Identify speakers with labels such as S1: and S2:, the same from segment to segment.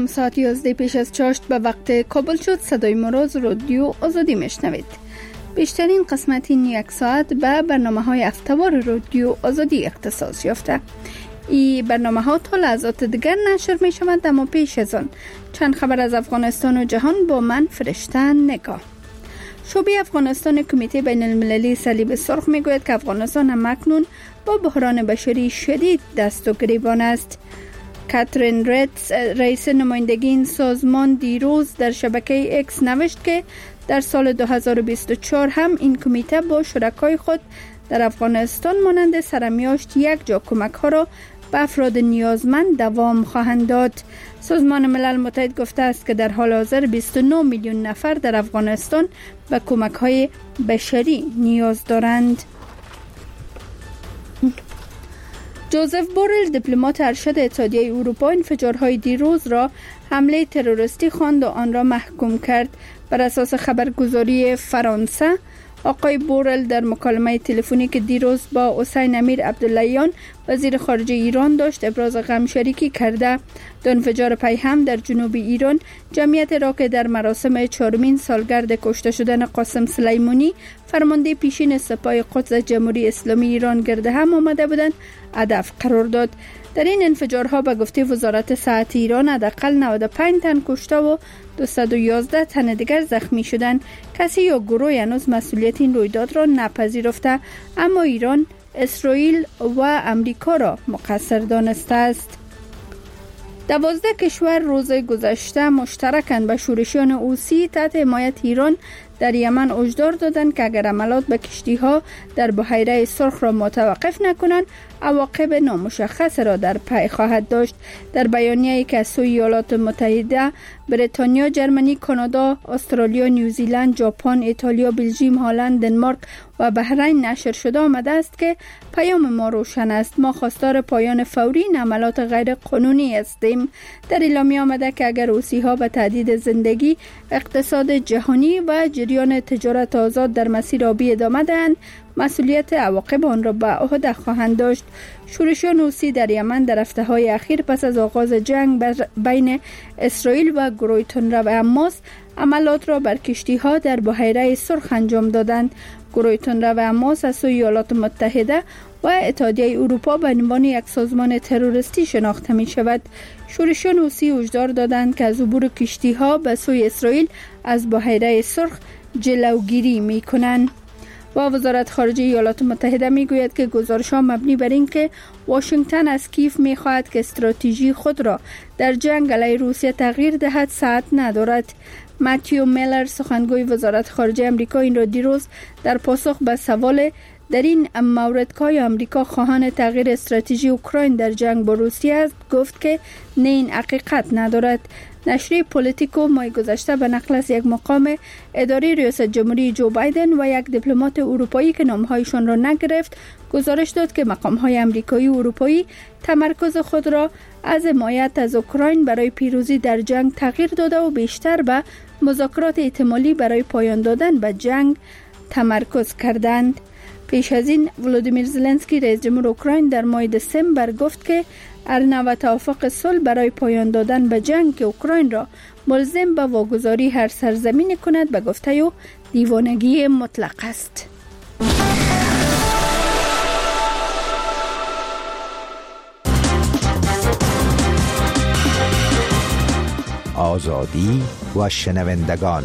S1: تمام ساعت 11 پیش از چاشت به وقت کابل شد. صدای مراز رادیو آزادی میشنوید. بیشترین قسمت این یک ساعت به برنامه‌های هفته‌وار رادیو آزادی اختصاص یافته. این برنامه‌ها تا لحظات دیگر نشر می‌شوند، اما پیش از آن چند خبر از افغانستان و جهان با من فرشته نگاه. شعبه افغانستان کمیته بین المللی صلیب سرخ میگوید که افغانستان هم اکنون با بحران بشری شدید دست و گریبان است. کاترین ریتز، رئیس نمایندگی این سازمان، دیروز در شبکه اکس نوشت که در سال 2024 هم این کمیته با شرکای خود در افغانستان مانند سرمیاشت یک جا کمک ها را به افراد نیازمند دوام خواهند داد. سازمان ملل متحد گفته است که در حال حاضر 29 میلیون نفر در افغانستان به کمک های بشری نیاز دارند. جوزف بورل، دیپلمات ارشد اتحادیه اروپا، انفجارهای دیروز را حمله تروریستی خواند و آن را محکوم کرد. بر اساس خبرگزاری فرانسه، آقای بورل در مکالمه تلفنی که دیروز با حسین امیر عبداللهیان وزیر خارجه ایران داشت ابراز غم شریکی کرده. دو انفجار پی هم در جنوب ایران جمعیت را که در مراسم 4مین سالگرد کشته شدن قاسم سلیمانی فرمانده پیشین سپاه قدس جمهوری اسلامی ایران گرد هم آمده بودند هدف قرار داد. در این انفجارها به گفته وزارت صحت ایران حداقل 95 تن کشته و 211 تن دیگر زخمی شدند. کسی یا گروه هنوز مسئولیت این رویداد را نپذیرفته، اما ایران، اسرائیل و امریکا را مقصر دانسته است. 12 کشور روز گذشته مشترکاً به شورشیان حوثی تحت حمایت ایران در یمن هشدار دادند که اگر حملات به کشتی‌ها در بحیره سرخ را متوقف نکنند، عواقب نامشخص را در پی خواهد داشت. در بیانیه‌ای که از سوی ایالات متحده، بریتانیا، جرمنی، کانادا، استرالیا، نیوزیلند، ژاپن، ایتالیا، بلژیم، هلند، دنمارک و بحرین نشر شده آمده است که پیام ما روشن است. ما خواستار پایان فوری این حملات غیر قانونی هستیم. در اعلامیه آمده که اگر حوثی‌ها به تهدید زندگی، اقتصاد جهانی و جریان تجارت آزاد در مسیر آبی ادامه دهند، مسئولیت عواقب آن را به عهده خواهند داشت. شورشیان حوثی در یمن در هفته‌های اخیر پس از آغاز جنگ بین اسرائیل و گروه تندرو حماس عملیات را بر کشتی‌ها در بحیره سرخ انجام دادند. گروه تندرو حماس از سوی ایالات متحده و اتحادیه اروپا به عنوان یک سازمان تروریستی شناخته می شود. شورشیان حوثی هشدار دادند که از عبور کشتی‌ها به سوی اسرائیل از بحیره سرخ جلوگیری می کنند. و وزارت خارجه ایالات متحده می گوید که گزارش‌ها مبنی بر این که واشنگتن از کیف می خواهد که استراتژی خود را در جنگ علیه روسیه تغییر دهد صحت ندارد. ماتیو میلر، سخنگوی وزارت خارجه آمریکا، این را دیروز در پاسخ به سوال در این مورد که آمریکا خواهان تغییر استراتژی اوکراین در جنگ با روسیه است گفت که نه، این حقیقت ندارد. نشریه پولیتیکو ماه گذشته به نقل از یک مقام اداری ریاست جمهوری جو بایدن و یک دیپلمات اروپایی که نامهایشان را نگرفت گزارش داد که مقام‌های آمریکایی و اروپایی تمرکز خود را از حمایت از اوکراین برای پیروزی در جنگ تغییر داده و بیشتر به مذاکرات احتمالی برای پایان دادن به جنگ تمرکز کردند. پیش از این ولودیمیر زلنسکی رئیس جمهور اوکراین در ماه دسامبر گفت که ارنا و توافق صلح برای پایان دادن به جنگ که اوکراین را ملزم به واگذاری هر سرزمینی کند به گفته او دیوانگی مطلق است.
S2: آزادی و شنوندگان.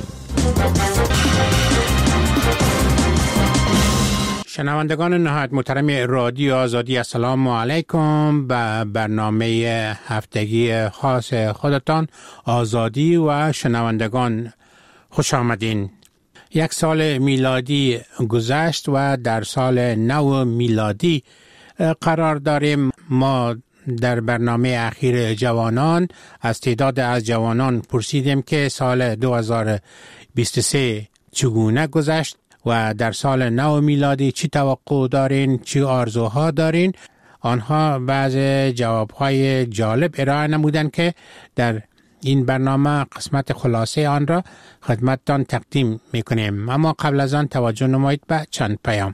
S3: شنوندگان نهایت محترم رادیو آزادی، السلام علیکم. به برنامه هفتگی خاص خودتان آزادی و شنوندگان خوش آمدین. یک سال میلادی گذشت و در سال نو میلادی قرار داریم. ما در برنامه اخیر جوانان از تعداد از جوانان پرسیدیم که سال 2023 چگونه گذشت و در سال نو میلادی چی توقع دارین، چی آرزوها دارین. آنها بعض جوابهای جالب ارائه نمودند که در این برنامه قسمت خلاصه آن را خدمتتان تقدیم میکنیم. اما قبل از آن توجه نمایید به چند پیام.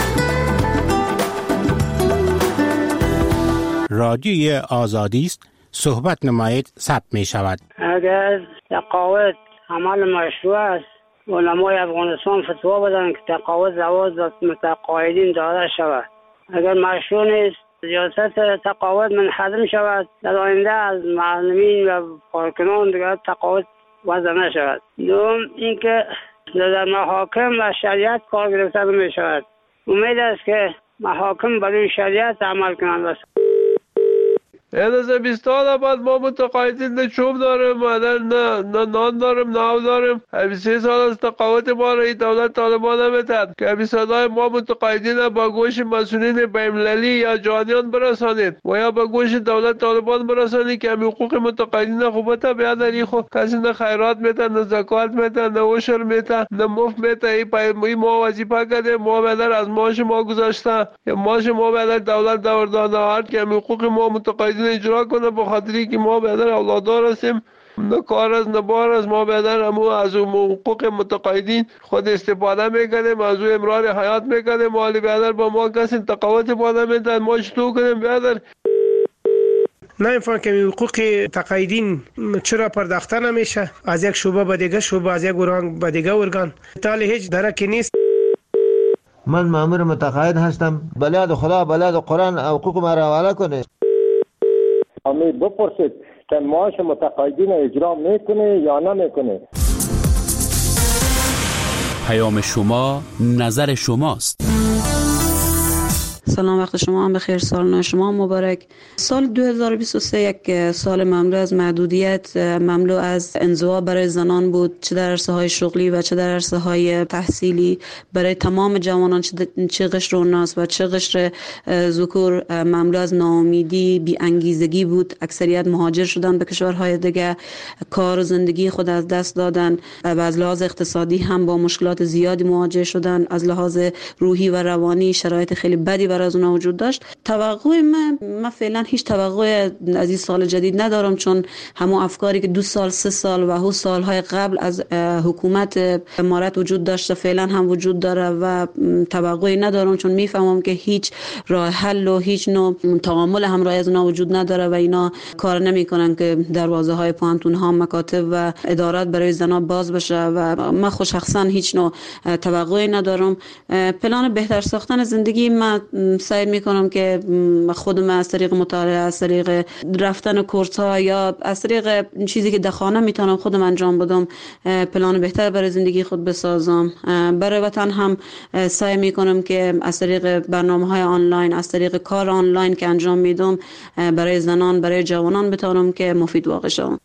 S3: رادیوی آزادی است، صحبت نمایید ثبت می شود.
S4: اگر تقاعد عمل مشروع است، علمای افغانستان فتوا بدن که تقاعد زواج متقاعدین داده شود. اگر مشروع نیست، ریاست تقاعد منحدم شود. در آینده از معلمین و کارکنان دیگر تقاعد وضع نشود. دوم اینکه در محاکم و شریعت کار گرفته می شود. امید است که محاکم برای شریعت عمل کنند.
S5: از 20 سال بعد ما متقاعدین نه چوب داریم، نه نان داریم، نه آب داریم. 23 سال از تقاعد ما را دولت طالبان نمیتد که صدای ما متقاعدین با گوش مسئولین بین‌المللی یا جهانیان برسانید و یا با گوش دولت طالبان برسانید که حقوق متقاعدین خوبت بیادری خود کسی نه خیرات میتن، نه زکات میتن، نه عشر میتن، نه مفت میتن. این ما وظیفه کردیم، ما بدر از معاش ما گذاشته یا معاش ما بدر دولت داده هر که حقوق ما متقاعدین اجرا کنه، به خاطری که ما بدر اولادار هستیم، نه کار از نه بار از ما بدر اما از حقوق متقاعدین خود استفاده میکنیم، از او امرار حیات میکنیم. مالی بدر با ما کسی تقاعد باده میدن، ما چطور کنیم بدر؟
S6: نمی‌فهمم که حقوق تقاعدین چرا پرداخته نمیشه از یک شعبه به دیگه شعبه، از یک ارگان به دیگه ارگان، تالی هیچ درکی نیست.
S7: من مأمور متقاعد هستم، بلاد خدا بلاد قرآن حقوق ما را حواله کنه.
S8: امید بپرسید که معاش متقاعدین اجرا میکنه یا نمیکنه.
S9: پیام شما نظر شماست.
S10: سلام، وقت شما هم بخیر، سال نو شما مبارک. سال 2023 یک سال مملو از محدودیت، مملو از انزوا برای زنان بود، چه در عرصه‌های شغلی و چه در عرصه‌های تحصیلی. برای تمام جوانان چه قشر اوناس و چه قشر ذکور مملو از ناامیدی، بی انگیزگی بود. اکثریت مهاجر شدن به کشورهای دیگه، کار و زندگی خود از دست دادن و از لحاظ اقتصادی هم با مشکلات زیادی مواجه شدن. از لحاظ روحی و روانی شرایط خیلی بدی برای از اونها وجود داشت. توقع من فعلا هیچ توقع از این سال جدید ندارم، چون همون افکاری که 2 سال 3 سال و هو سالهای قبل از حکومت امارات وجود داشته فعلا هم وجود داره و توقعی ندارم، چون میفهمم که هیچ راه حل و هیچ نوع تعامل همراه از اونها وجود نداره و اینا کار نمیکنن که دروازه های پانتون ها، مکاتب و ادارات برای زنان باز بشه و من خود شخصا هیچ نوع توقعی ندارم. پلان بهتر ساختن زندگی من سعی میکنم که خودم از طریق مطالعه، از طریق رفتن کورس ها یا از طریق چیزی که در خانه میتونم خودم انجام بدم پلان بهتر برای زندگی خود بسازم. برای وطن هم سعی میکنم که از طریق برنامه‌های آنلاین، از طریق کار آنلاین که انجام میدم برای زنان، برای جوانان بتونم که مفید واقع شوم.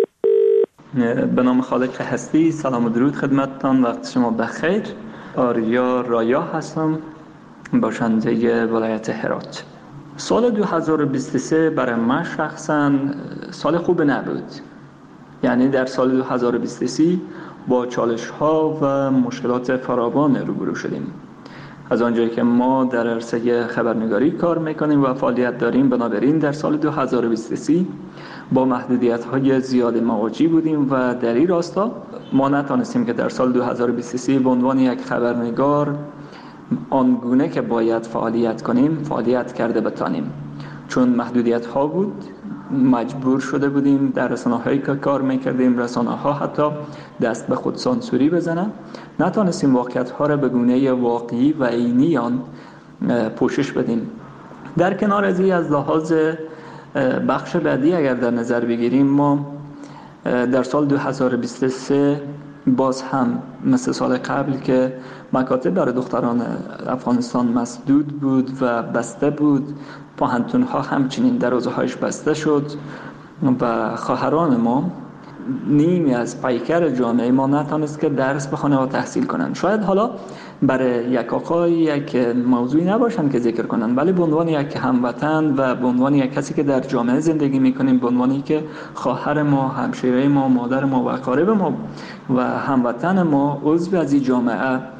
S11: به نام خالق هستی، سلام و درود خدمتتان، وقت شما بخیر. آریا رایا هستم، باشنده ولایت هرات. سال 2023 برای من شخصا سال خوب نبود. یعنی در سال 2023 با چالش ها و مشکلات فراوان روبرو شدیم. از آنجایی که ما در عرصه خبرنگاری کار میکنیم و فعالیت داریم، بنابراین در سال 2023 با محدودیت های زیاد مواجه بودیم و در این راستا ما نتانستیم که در سال 2023 به عنوان یک خبرنگار آنگونه که باید فعالیت کنیم فعالیت کرده بتانیم، چون محدودیت ها بود. مجبور شده بودیم در رسانه‌هایی که کار میکردیم رسانه‌ها حتی دست به خود سانسوری بزنن، نتانستیم واقعیت ها را به گونه واقعی و عینی آن پوشش بدیم. در کنار از این، از لحاظ بخش بعدی اگر در نظر بگیریم، ما در سال 2023 باز هم مثل سال قبل که مکاتب برای دختران افغانستان مسدود بود و بسته بود، پوهنتون ها همچنین دروازه‌هایش بسته شد و خواهران ما، نیمی از پیکر جامعه ما نتونست که درس بخونه و تحصیل کنند. شاید حالا برای یک آقای یک موضوعی نباشن که ذکر کنن، ولی به عنوان یک هموطن و به عنوان یک کسی که در جامعه زندگی میکنیم، به عنوانی که خواهر ما، همشیره ما، مادر ما و اقارب ما و هموطن ما عضو از این جامعه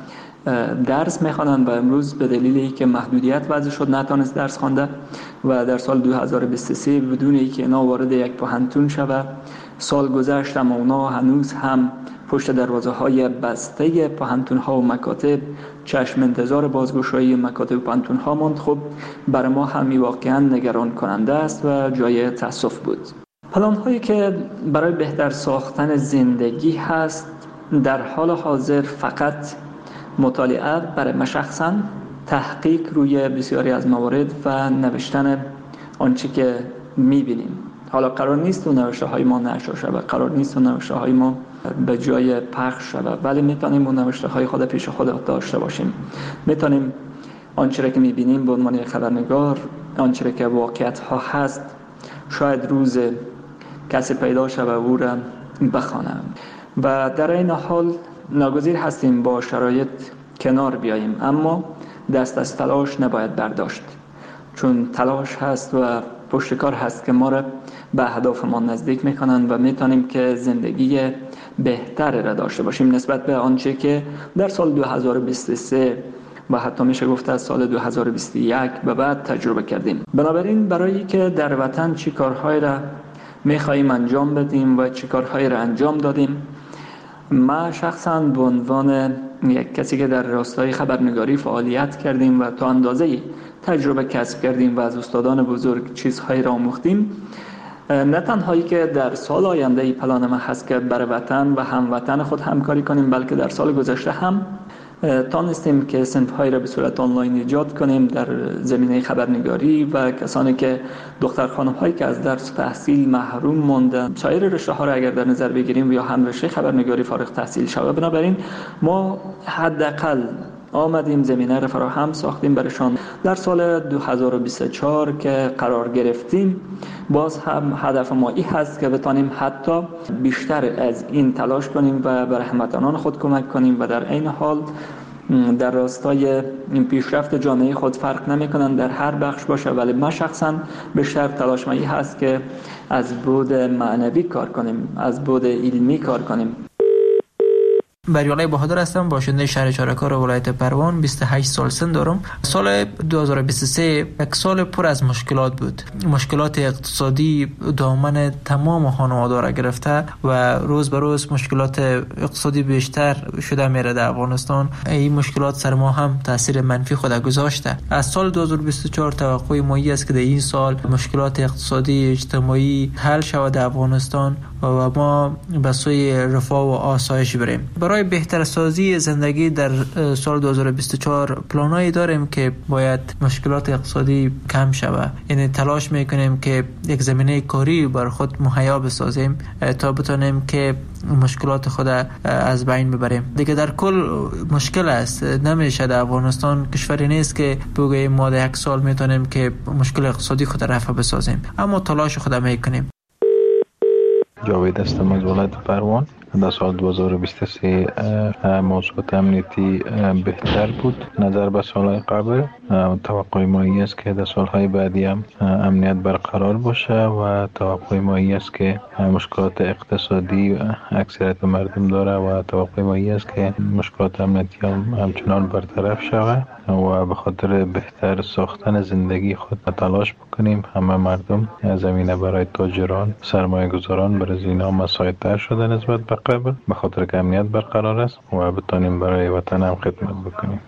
S11: درس میخوانند و امروز به دلیلی که محدودیت وضع شد نتونست درس خوانده و در سال 2023 بدون اینکه اینا وارد یک پوهنتون شود. سال گذشت اما اونا هنوز هم پشت دروازه های بسته پوهنتون ها و مکاتب چشم انتظار بازگشایی مکاتب و پوهنتون ها ماند. خب برای ما هم واقعا نگران کننده است و جای تأسف بود. پلان هایی که برای بهتر ساختن زندگی هست در حال حاضر فقط مطالعه برای من شخصا، تحقیق روی بسیاری از موارد و نوشتن آنچه که میبینیم. حالا قرار نیست اون نوشته های ما نشر شود، قرار نیست اون نوشته های ما به جای پخش شود، ولی میتونیم اون نوشته های خود پیش خود داشته باشیم. میتونیم آنچه را که میبینیم به عنوان خبرنگار، آنچه را که واقعیت ها هست، شاید روز کسی پیدا شود و او را بخوانم. و در این حال ناگزیر هستیم با شرایط کنار بیاییم، اما دست از تلاش نباید برداشت، چون تلاش هست و پشتکار هست که ما را به اهدافمان نزدیک میکنند و میتونیم که زندگی بهتر را داشته باشیم نسبت به آنچه که در سال 2023 و حتی میشه گفت از سال 2021 به بعد تجربه کردیم. بنابراین برای که در وطن چی کارهایی را میخواییم انجام بدیم و چی کارهایی را انجام دادیم، ما شخصا به عنوان یک کسی که در راستای خبرنگاری فعالیت کردیم و تا اندازه‌ای تجربه کسب کردیم و از استادان بزرگ چیزهایی را آموختیم، نه تنهایی که در سال آینده ای پلان ما هست که برای وطن و هموطن خود همکاری کنیم، بلکه در سال گذشته هم تانستیم که صنف‌هایی را به صورت آنلاین ایجاد کنیم در زمینه خبرنگاری و کسانی که دختر خانم‌هایی که از درس تحصیل محروم ماندن، سایر رشته‌ها را اگر در نظر بگیریم یا هم رشته خبرنگاری فارغ تحصیل شود. بنابراین ما حداقل آمدیم زمینه را فراهم ساختیم برایشان. در سال 2024 که قرار گرفتیم باز هم هدف ما این هست که بتانیم حتی بیشتر از این تلاش کنیم و برای هموطنان خود کمک کنیم و در این حال در راستای این پیشرفت جامعه خود فرق نمی‌کنن در هر بخش باشه، ولی من شخصا بیشتر تلاش من این هست که از بعد معنوی کار کنیم، از بعد علمی کار کنیم.
S12: بریالای بهادر هستم، باشنده شهر چارکار ولایت پروان. 28 سال سن دارم. سال 2023 یک سال پر از مشکلات بود. مشکلات اقتصادی دامن تمام خانواده را گرفته و روز به روز مشکلات اقتصادی بیشتر شده میره در افغانستان. این مشکلات سر ما هم تاثیر منفی خود گذاشته. از سال 2024 توقع ما است که در این سال مشکلات اقتصادی اجتماعی حل شود در افغانستان و ما به سوی رفاه و آسایش بریم. برای بهتر سازی زندگی در سال 2024 پلانایی داریم که باید مشکلات اقتصادی کم شود. یعنی تلاش میکنیم که یک زمینه کاری بر خود مهیا بسازیم تا بتونیم که مشکلات خود از بین ببریم. دیگه در کل مشکل است، نمیشه در افغانستان کشوری نیست که بگوییم ما در یک سال میتونیم که مشکل اقتصادی خود رفع بسازیم، اما تلاش خود میکنیم.
S13: جاوید هستم از ولایت پروان. در سال 2023 موضوعات امنیتی بهتر بود نظر به سالهای قبل. توقع ما این است که در سالهای بعدی هم امنیت برقرار باشه و توقع ما این است که مشکلات اقتصادی اکثریت مردم داره و توقع ما این است که مشکلات امنیتی هم همچنان برطرف شود و به خاطر بهتر ساختن زندگی خود تلاش بکنیم. همه مردم زمینه برای تاجران، سرمایه گذاران برای اینا مساعدتر شده نسبت به قبل، به خاطر که امنیت برقرار است و بتانیم برای وطن هم خدمت بکنیم.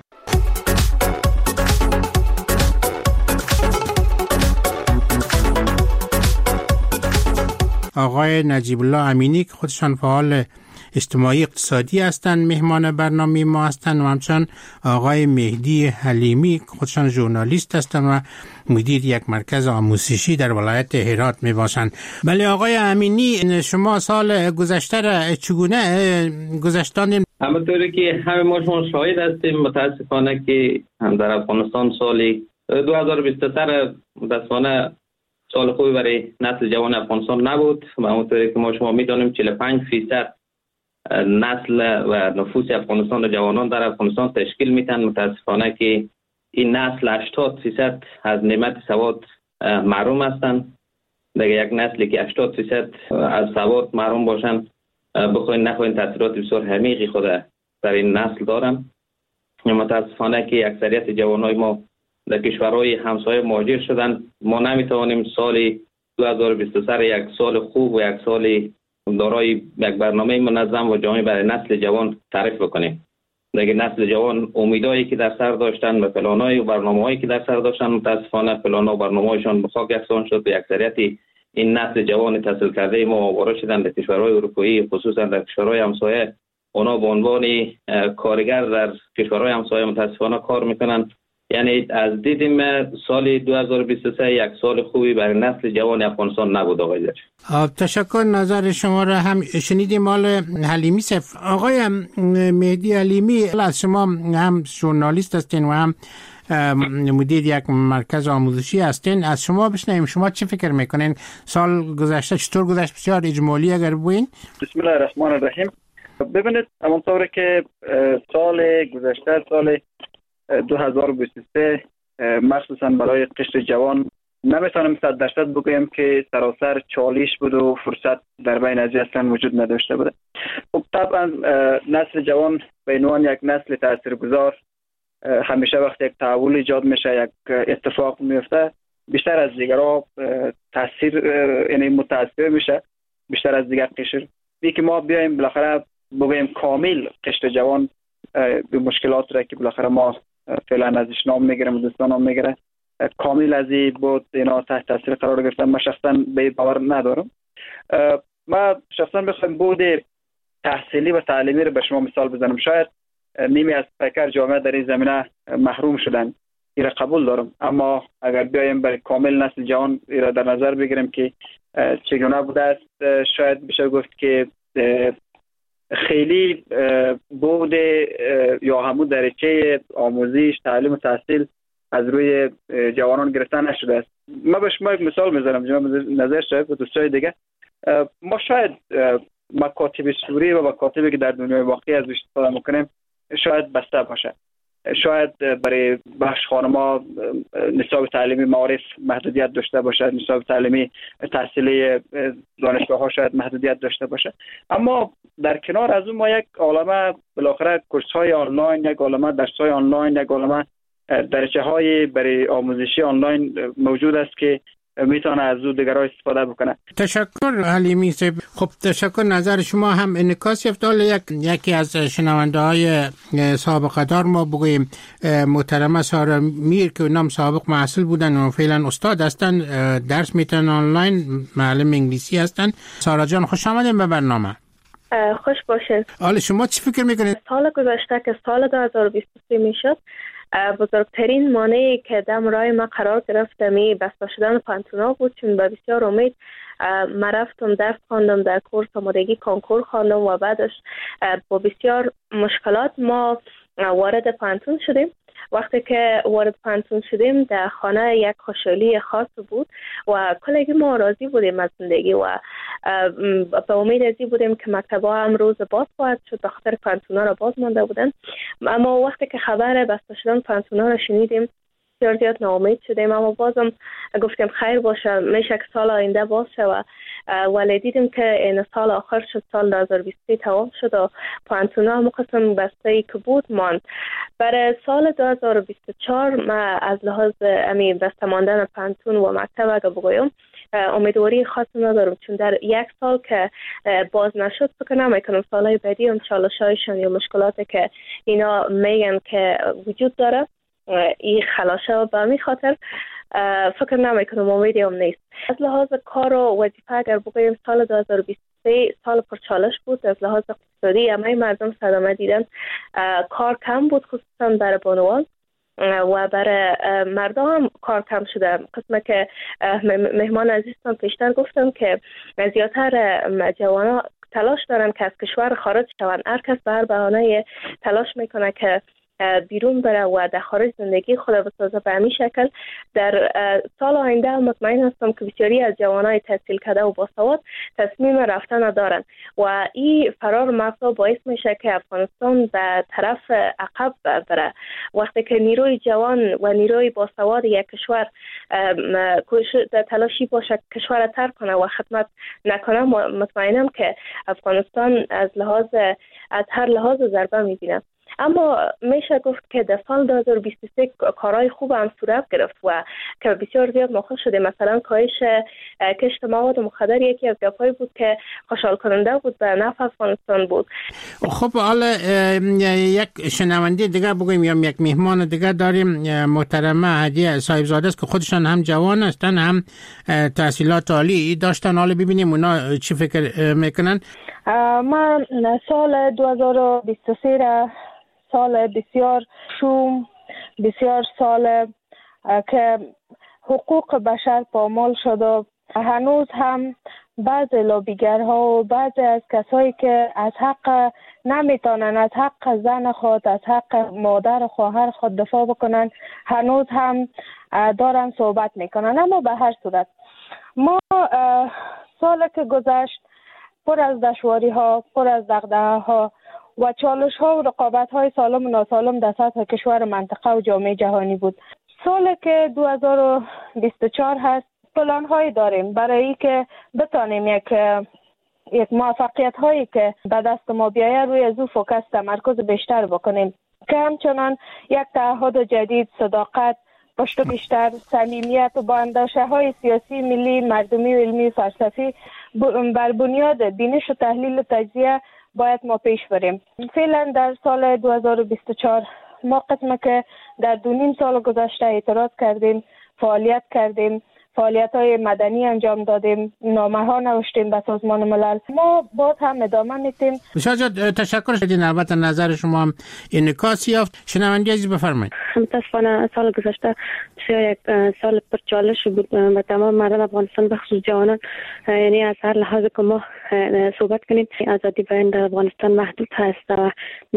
S3: آقای نجیب الله امینی که خودشان فعال اجتماعی اقتصادی هستند مهمان برنامه ما هستند و همچنان آقای مهدی حلیمی که خودشان ژورنالیست هستند و مدیر یک مرکز آموزشی در ولایت هرات می باشند. بله آقای امینی، شما سال گذشته را چگونه گذشتاندین؟
S14: همونطوری که همه ما شما شاهد هستیم، متاسفانه که هم در افغانستان سال 2023 متاسفانه سال خوبی برای نسل جوان افغانستان نبود و همونطوری که ما شما میدانیم 45% نسل و نفوس افغانستان و جوانان در افغانستان تشکیل میتن. متاسفانه که این نسل 80% از نعمت سواد محروم هستند. دیگه یک نسلی که 80% از سواد محروم باشن، بخواین نخواین تاثیرات بسیار عمیقی خود در این نسل دارن متاسفانه که اکثریت جوانای ما در کشورهای همسایه مهاجر شدن. ما نمیتوانیم سال 2023 یک سال خوب و یک سال دارای یک برنامه منظم و جامع برای نسل جوان تعریف بکنیم. دیگه نسل جوان امیدایی که در سر داشتن و پلان‌های و برنامه‌هایی که در سر داشتن متاسفانه پلان‌ها و برنامه‌هایشان به خاک یکسان شد. به اکثریت این نسل جوان تحصیل کرده ما آواره شدن در کشورهای اروپایی، خصوصا در کشورهای همسایه. اونا به عنوان کارگر در کشورهای همسایه متاسفانه کار میکنن. یعنی از دیدیم سال 2023 یک سال خوبی برای نسل جوان افغانستان نبود. آقای درش
S3: تشکر. نظر شما را هم شنیدیم. مال حلیمی صف. آقای مهدی حلیمی، از شما هم ژورنالیست هستین و هم مدیر یک مرکز آموزشی هستین. از شما بشنویم شما چه فکر میکنین؟ سال گذشته چطور گذشت؟ بسیار اجمالی اگر بگوین.
S15: بسم الله الرحمن الرحیم. ببینید همونطور که سال گذشته سال 2023 مخصوصا برای قشر جوان نمیتونم 100% بگویم که سراسر چالش بود و فرصت در بین از اصلا وجود نداشته بوده. خب طبعا نسل جوان به عنوان یک نسل تاثیرگذار همیشه وقتی یک تحول ایجاد میشه، یک اتفاق میفته، بیشتر از دیگرها تاثیر یعنی متاثر میشه بیشتر از دیگر قشر. بی که ما بیایم بالاخره بگویم کامل قشر جوان به مشکلات را که بالاخره ما فعلا ازش نام میگیرم و دوستان نام میگیره کامل از این بود اینا تحت تاثیر قرار گرفتن. من شخصا به باور ندارم. ما شخصا بخوایم بود تحصیلی و تعلیمی رو به شما مثال بزنم، شاید نیمی از پیکر جامعه در این زمینه محروم شدن، این را قبول دارم. اما اگر بیایم برای کامل نسل جوان این را در نظر بگیریم که چگونه بوده است، شاید بشه گفت که خیلی بود یا همون درجه آموزش تعلیم و تحصیل از روی جوانان گرفته نشده است. ما به شما یک مثال میزنم جناب نظر شاید و دوستای دیگه. ما شاید مکاتب سوری و مکاتبی که در دنیای واقعی از استفاده میکنیم شاید بسته باشه. شاید برای بخش خانما نصاب تعلیمی معارف محدودیت داشته باشه، نصاب تعلیمی تحصیلی دانشگاه ها شاید محدودیت داشته باشه. اما در کنار از اون ما یک عالمه بالاخره کورس های آنلاین، یک عالمه درس های آنلاین، یک عالمه درجه های برای آموزشی آنلاین موجود است که میتونه از او دیگرها استفاده بکنه.
S3: تشکر حلیمی صاحب. خب تشکر. نظر شما هم انعکاس یافت. یکی از شنونده های سابقه دار ما بگوییم محترمه سارا میر که نام سابق محصل بودن و فعلا استاد هستن، درس میتونن آنلاین، معلم انگلیسی هستن. سارا جان خوش آمدین به برنامه.
S16: خوش باشین.
S3: حالا شما چی فکر میکنید؟
S16: سال گذشته که سال 2023 میشد، بزرگترین مانعی که دم رای ما قرار گرفتمی بسته شدن پانتونا بود، چون به بسیار امید ما رفتم درس خواندم، در کورس آمادگی کنکور خواندم و بعدش با بسیار مشکلات ما وارد پانتون شدیم. وقتی که وارد پانتون شدیم در خانه یک خوشحالی خاص بود و کلگی ما راضی بودیم از زندگی و به امید ازی بودیم که مکتب‌ها هم روز باز خواهد شد، به خاطر پانتونا را باز مانده بودن. اما وقتی که خبر بسته شدن پانتونا را شنیدیم بسیار زیاد ناامید شدیم، اما بازم گفتیم خیر باشه، میشه که سال آینده باز شود. ولی دیدیم که این سال آخر شد، سال 2023 تمام شد و پانتونا هم قسم بسته‌ای که بود ماند. برای سال 2024 ما از لحاظ بسته ماندن پانتون و مکتب اگه بگویم امیدواری خاص ندارم، چون در یک سال که باز نشد فکر نمیکنم سالهای بعدی هم چالش‌هایشان یا مشکلاتی که اینا میگن که وجود داره این خلاصه به می خاطر فکر نمیکنم، امیدی هم نیست. از لحاظ کار و وظیفه اگر بگویم سال 2023 سال پرچالش بود. از لحاظ اقتصادی همه مردم صدمه دیدن، کار کم بود خصوصا برای بانوان و برای مردم هم کار کم شده. قسمه که مهمان عزیزتان پیشتر گفتم که زیادتر جوانا تلاش دارن که از کشور خارج شوند. هر کس به هر بهانه تلاش میکنه که بیرون بره و در خارج زندگی خود بسازه. به همین شکل در سال آینده مطمئن هستم که بسیاری از جوانای تحصیل کرده و باسواد تصمیم رفتن دارن و این فرار مغزا باعث میشه که افغانستان به طرف عقب بره. وقتی که نیروی جوان و نیروی باسواد یک کشور تلاشی باشه کشور ترک کنه و خدمت نکنه، مطمئنم که افغانستان از هر لحاظ ضربه میبینه. اما میشه گفت که در سال 2023 کارهای خوب هم صورت گرفت و که بسیار زیاد موفق شده. مثلا کاهش کشت مواد مخدر یکی از گپایی بود که خوشحال کننده بود به نفع افغانستان بود.
S3: خب حالا یک شنونده دیگه بگویم یا یک مهمان دیگه داریم، محترمه هدیه صاحبزاده است که خودشان هم جوان هستن هم تحصیلات عالی داشتن. حالا ببینیم اونا چی فکر میکنن.
S17: من سال 2023 را سال بسیار شوم، بسیار سال که حقوق بشر پامال شده. هنوز هم بعضی لابیگرها و بعضی از کسایی که از حق نمیتونن، از حق زن خود، از حق مادر و خواهر خود دفاع بکنن، هنوز هم دارن صحبت میکنن. اما به هر صورت ما سال که گذشت پر از دشواری ها، پر از دغدغه ها و چالش ها و رقابت های سالم و ناسالم در سطح کشور، منطقه و جامعه جهانی بود. سال که 2024 هست پلان هایی داریم برای اینکه بتانیم یک موفقیت هایی که به دست ما بیایه روی از او فوکس تمرکز بیشتر بکنیم که همچنان یک تعهد جدید، صداقت، پشت بیشتر، صمیمیت و با اندیشه های سیاسی، ملی، مردمی و علمی فلسفی بر بنیاد بینش و تحلیل و تجزیه باید ما پیش بریم. فعلا در سال 2024 ما قسمه که در 2.5 سال گذشته اعتراض کردیم، فعالیت کردیم، فعالیت‌های مدنی انجام دادیم، نامه‌ها نوشتیم به سازمان ملل. ما باز هم ادامه میدیم.
S3: بسیار زیاد تشکر شدین. البته نظر شما هم انعکاس یافت. شنونده عزیز بفرمایید.
S18: متاسفانه سال گذشته بسیار یک سال پرچالش بود به تمام مردم افغانستان، به خصوص جوانان. یعنی از هر لحاظ که ما صحبت کنیم آزادی بیان در افغانستان محدود هست و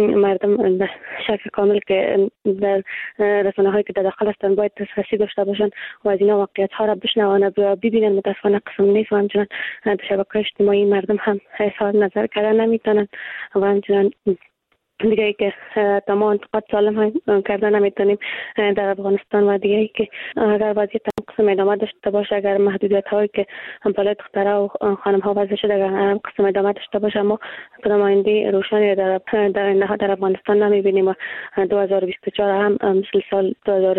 S18: مردم به شکل کامل که در رسانه‌هایی که در داخل هستند باید دسترسی داشته باشند و از اینا واقعیت‌ها را بشنوند و ببینن. متاسفانه قسم نیست و همچنان در شبکه‌های اجتماعی مردم هم اظهار نظر کردن نمیتونن و همچنان دیگه ای که تمام انتقاد سالم کردن نمیتونیم در افغانستان و دیگه ای که اگر وضعیت قسم ادامه داشته باشه، اگر محدودیت هایی که بالای دخترها و خانم ها وضع شده اگر قسم ادامه داشته باشه ما نماینده روشنی در آینده در افغانستان نمیبینیم و 2024 هم مثل سال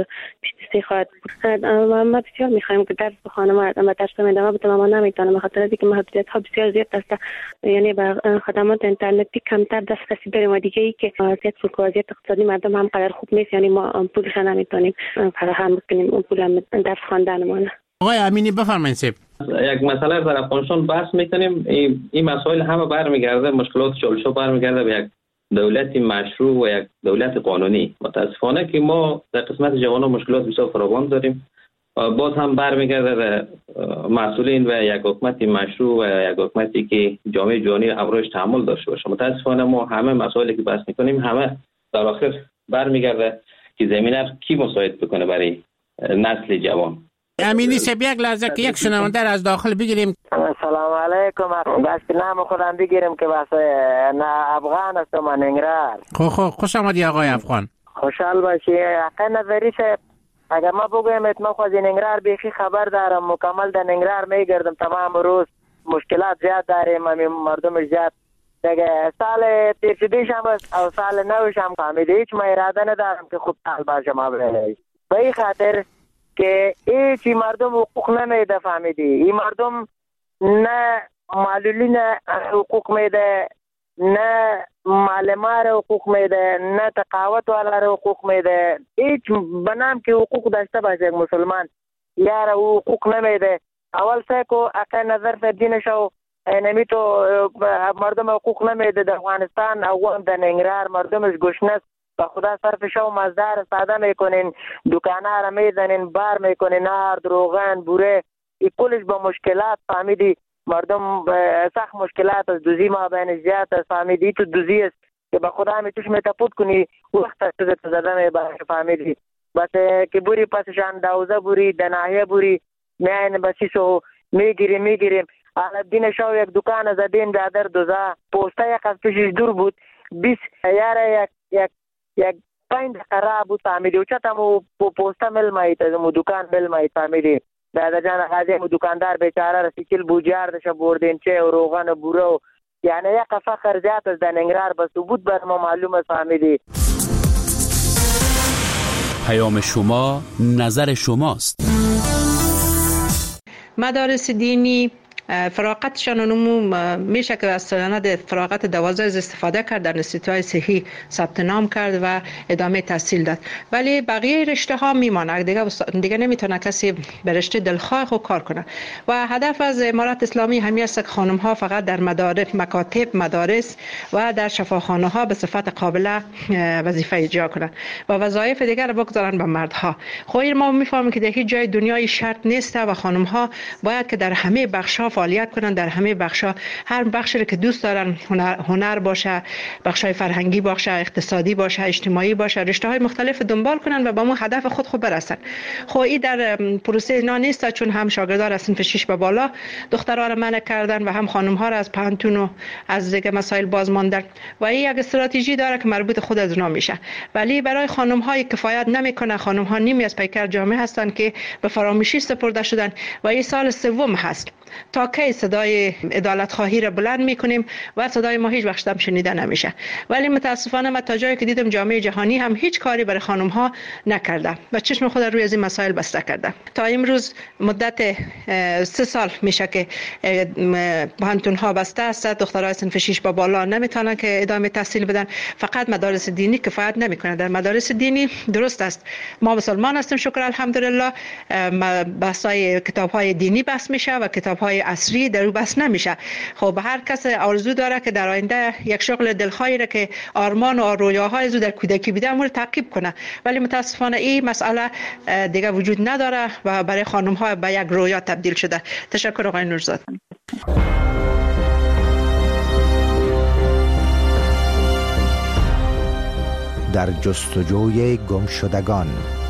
S18: 2023 خواهد بود. ما بسیار میخوایم که درس بخوانم و درس ادامه بدم اما نمیتونم به خاطر اینکه محدودیت ها بسیار زیاد است. یعنی به خدمات اینترنتی کمتر دسترسی داریم و دیگه ای که وضعیت اقتصادی مردم هم قدر خوب نیست، یعنی ما پولش نمیتونیم فراهم بکنیم اون پول هم درس خواندنمون.
S3: آقای امینی بفرمایید.
S14: یک مسئله در افغانستان بحث میکنیم، این مسائل همه برمیگرده، مشکلات چالش‌ها برمیگرده به یک دولت مشروع و یک دولت قانونی. متاسفانه که ما در قسمت جوانان مشکلات بسیار فراوان داریم. باز هم برمیگرده به مسئولین و یک حکومت مشروع و یک حکومتی که جامعه جهانی امروز تحمل داشته باشه. متاسفانه ما همه مسائلی که بحث میکنیم همه در آخر برمیگرده که زمینه کی مساعد بکنه برای نسل جوان.
S3: امینی سب یک لحظه که یک شنونده از داخل بگیریم.
S19: سلام علیکم. بس نام خودم بگیریم که بس نه افغان است من انگرار.
S3: خوش آمدی آقای افغان.
S19: خوشحال باشی. حقا نظری شد اگر ما بگویم اتما خود ننگرار بیخی خبر دارم، مکمل در ننگرار میگردم تمام روز. مشکلات زیاد داریم، مردم زیاد دیگه. سال تیر شدیش هم او سال نوش هم فهمیده هیچ ما اراده ندارم که خوب سال باشم. به این خاطر که هیچی مردم حقوق نمیده فهمیدی. این مردم نه معلولین حقوق میده، نه معلمان را حقوق میده، نه تقاوت والا را حقوق میده. هیچ بنام که حقوق داشته باشه یک مسلمان یار او حقوق نمیده. اول سکو اقا نظر فردین شو نمی تو مردم حقوق نمیده در افغانستان او هم در ننگرهار مردمش گشنه است. با خدا صرف شو مزدار ساده میکنین، دکانه را میزنین، بار میکنین، نار، روغن، بوره، ای کلش با مشکلات فهمیدی. مردم سخت مشکلات از دوزی ما بین زیاد است فهمیدی. تو دوزی است که با خدا میتوش میتپود کنی وقت است تو زده میباشه فهمیدی. بس که بوری پسشان دوزه بوری دناهیه بوری میاین بسیسو میگیریم. الدین شو یک دکان زدیم در دوزه پوسته یک از پیشش دور بود 20 یاره یک 5 دقیقه بود فهمیدی. و چطمو پوسته مل مایید از مو دکان مل مایید فهمیدی. دادا جان غازی مو دکاندار بیچاره رسیکل بوجار دشه بردین چه و روغن و بورو. یعنی یک فخر زیاد از دنگرار بس بود بر ما معلوم است فهمیدی.
S9: پیام شما نظر شماست.
S20: مدارس دینی فراغتشان میشه که از سند فراغت 12 استفاده کرد، در انستیتوهای صحی ثبت نام کرد و ادامه تحصیل داد، ولی بقیه رشته ها میمانه دیگه نمیتونه کسی به رشته دلخواه خود کار کنه و هدف از امارت اسلامی همین است که خانم ها فقط در مدارس، مکاتب، مدارس و در شفاخانه ها به صفت قابل وظیفه اجرا کنند و وظایف دیگر را بگذارن به مردها. خب ما میفهمیم که در هیچ جای دنیای شرط نیست و خانم ها باید که در همه بخش ها فعالیت کنن، در همه بخشا، هر بخشی که دوست دارن، هنر باشه، بخشای فرهنگی باشه، اقتصادی باشه، اجتماعی باشه، رشته‌های مختلف دنبال کنن و به اون هدف خود برسن. خب این در پروسه اینا نیست، چون هم شاگردان از صنف 6 به بالا دخترها را منع کردن و هم خانم‌ها را از پانتون و از دیگه مسائل باز ماندن و این یک استراتژی داره که مربوط خود از اونا میشه، ولی برای خانم‌های کفایت نمیکنه. خانم‌ها نیمی از پیکر جامعه هستن که به فراموشی سپرده شدن و این سال سوم هست تا کی صدای عدالت خواهی را بلند میکنیم و صدای ما هیچ وقت هم شنیده نمیشه. ولی متاسفانه من تا جایی که دیدم جامعه جهانی هم هیچ کاری برای خانم ها نکرده و چشم خود روی از این مسائل بسته کرده. تا امروز مدت 3 سال میشه که پانتون ها بسته است، دخترای صنف 6 با بالا نمیتونن که ادامه تحصیل بدن. فقط مدارس دینی کفایت نمیکنه. در مدارس دینی درست است ما مسلمان هستیم، شکر الحمدلله، بحثای کتاب های دینی بحث میشه و کتاب های عصری در بحث نمیشه. خب هر کس آرزو داره که در آینده یک شغل دلخواهی را که آرمان و رویاهای زو در کودکی بیده امور تعقیب کنه، ولی متاسفانه این مسئله دیگه وجود نداره و برای خانم ها به یک رویا تبدیل شده. تشکر آقای نورزاد.
S2: در جستجوی گمشدگان.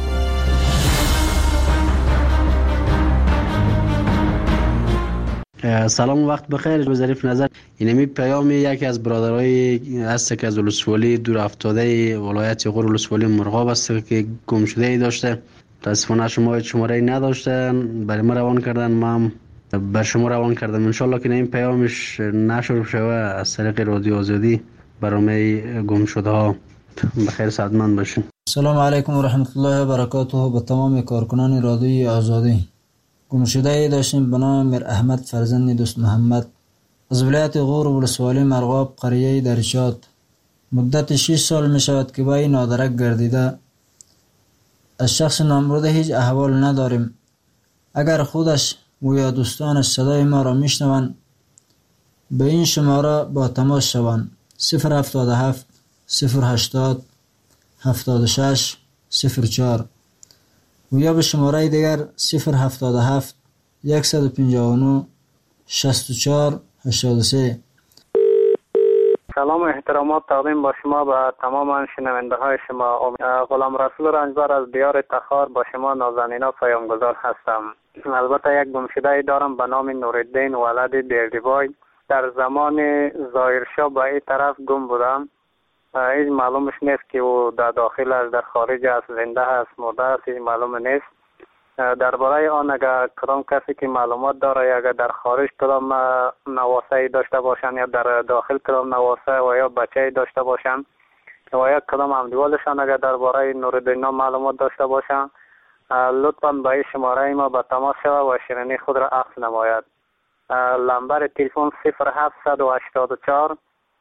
S21: سلام و وقت بخیر. به ظریف نظر اینمی پیام یکی از برادرای است که از ولسوالی دور افتاده ولایت غور ولسوالی مرغاب است که گم شده ای داشته. متاسفانه شماره نداشته، برای ما روان کردن، ما هم بر شما روان کردم. ان شاء الله که این پیامش نشر بشه از طریق رادیو آزادی برنامه گم شده ها بخیر سعادتمند باشین.
S22: سلام علیکم و رحمت الله و برکاته به تمام کارکنان رادیوی آزادی. گمشده داشتیم به نام میر احمد فرزند دوست محمد از ولایت غور ولسوالی مرغاب قریه درشاد. مدت 6 سال می شود که با این نادرک گردیده. از شخص نامبرده هیچ احوال نداریم. اگر خودش و یا دوستانش صدای ما را می شنوند به این شماره با تماس شوند: 077 080 76 04 و یا به شماره دیگر 077 159 64 83.
S23: سلام و احترامات تقدیم با شما به تمام شنونده های شما. غلام رسول رنجبر از دیار تخار با شما نازنینا پیامگذار هستم. البته یک گمشده دارم به نام نورالدین ولد دیردیبای. در زمان ظاهرشاه به این طرف گم بودم. هیچ معلومش نیست که او در داخل است، در خارج است، زنده است، مرده است، هیچ معلوم نیست. درباره آن اگر کدام کسی که معلومات داره، اگر در خارج کدام نواسه داشته باشن یا در داخل کدام نواسه و یا بچه داشته باشن و یا کدام همدیوالشان اگر درباره نورالدین معلومات داشته باشن، لطفاً به این شماره ما به تماس شود و شیرینی خود را عکس نماید. نمبر تلفن 0784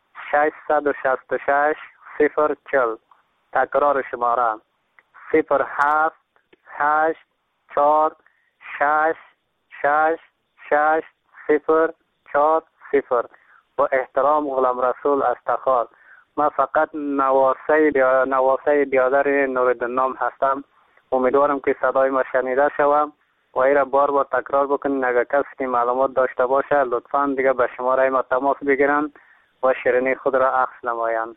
S23: 666 040. تکرار شماره 07 8 4 6 6 6 0 4 0. با احترام غلام رسول از تخار. من فقط نواسه بیادر نورالدین هستم. امیدوارم که صدای ما شنیده شوم و این را بار بار تکرار بکنین. اگر کسی که معلومات داشته باشه لطفاً دیگه به شماره ما تماس بگیرن و شیرینی خود را عکس نمایند.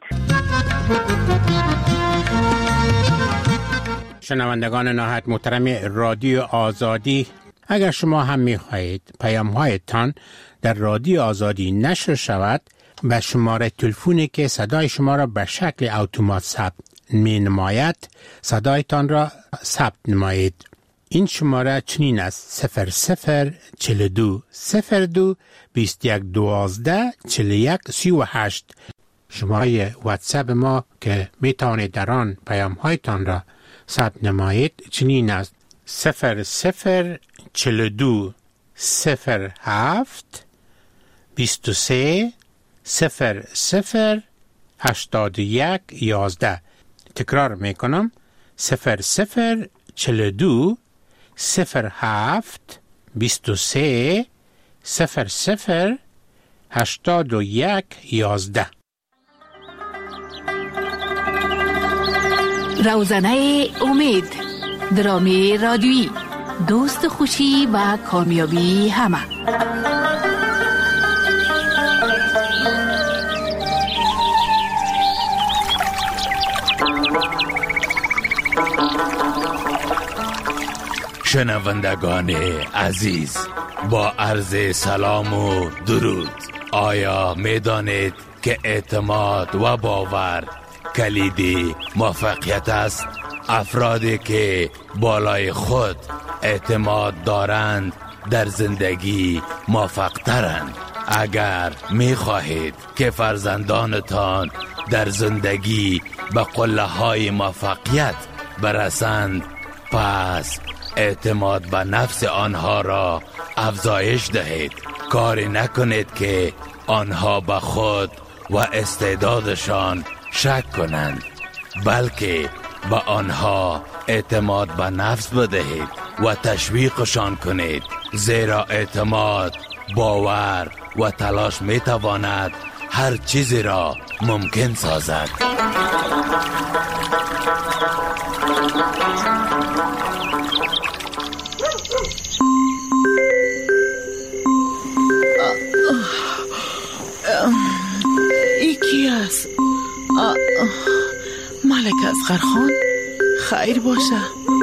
S3: شنوندگان نهایت محترم رادیو آزادی، اگر شما هم می‌خواهید پیام‌هایتان در رادیو آزادی نشر شود، به شماره تلفنی که صدای شما را به شکل اتومات ثبت می‌نماید صدایتان را ثبت نمایید. این شماره چنین است: 0042 02 21 12 41 38. شماره واتساپ ما که میتوانید در آن پیام‌هایتان را ثبت نمایید چنین است: 0042 07 23 00 81 11. تکرار میکنم: 0042 07 23 00 81 11.
S1: روزنه امید، درامی رادیویی، دوست خوشی و کامیابی همه.
S4: شنوندگان عزیز، با عرض سلام و درود. آیا میدانید که اعتماد و باور کلیدی موفقیت است؟ افرادی که بالای خود اعتماد دارند در زندگی موفق ترند. اگر می خواهید که فرزندانتان در زندگی به قله های موفقیت برسند، پس اعتماد به نفس آنها را افزایش دهید. کاری نکنید که آنها به خود و استعدادشان شک کنند، بلکه به آنها اعتماد به نفس بدهید و تشویقشان کنید، زیرا اعتماد، باور و تلاش می تواند هر چیزی را ممکن سازد.
S5: کی است؟ ملک اصغر خان، خیر باشه.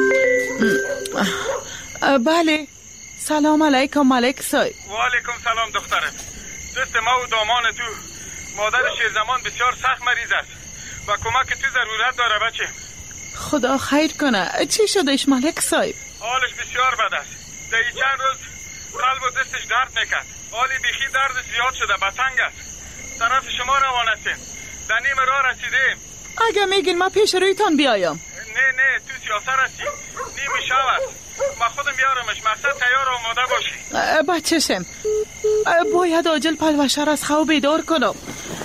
S5: بله، سلام علیکم ملک صاحب.
S24: و علیکم سلام دخترم. دوست ما و دامان تو، مادر شیرزمان بسیار سخت مریض است و کمک تو ضرورت داره بچه.
S5: خدا خیر کنه. چی شدش ملک صاحب؟
S24: حالش بسیار بد است. در این چند روز قلب و دستش درد میکرد. حالی بیخی درد زیاد شده، بسنگ است. طرف شما روان هستیم. در نیم راه رسیدیم.
S5: اگه میگین ما پیش رویتان بیایم.
S24: نه تو سیاست هستی. نیم شب است. ما خودم بیارمش. مقصد تیار آماده باشی.
S5: بچه‌شم، باید عاجل پلوشه را از خواب بیدار کنم.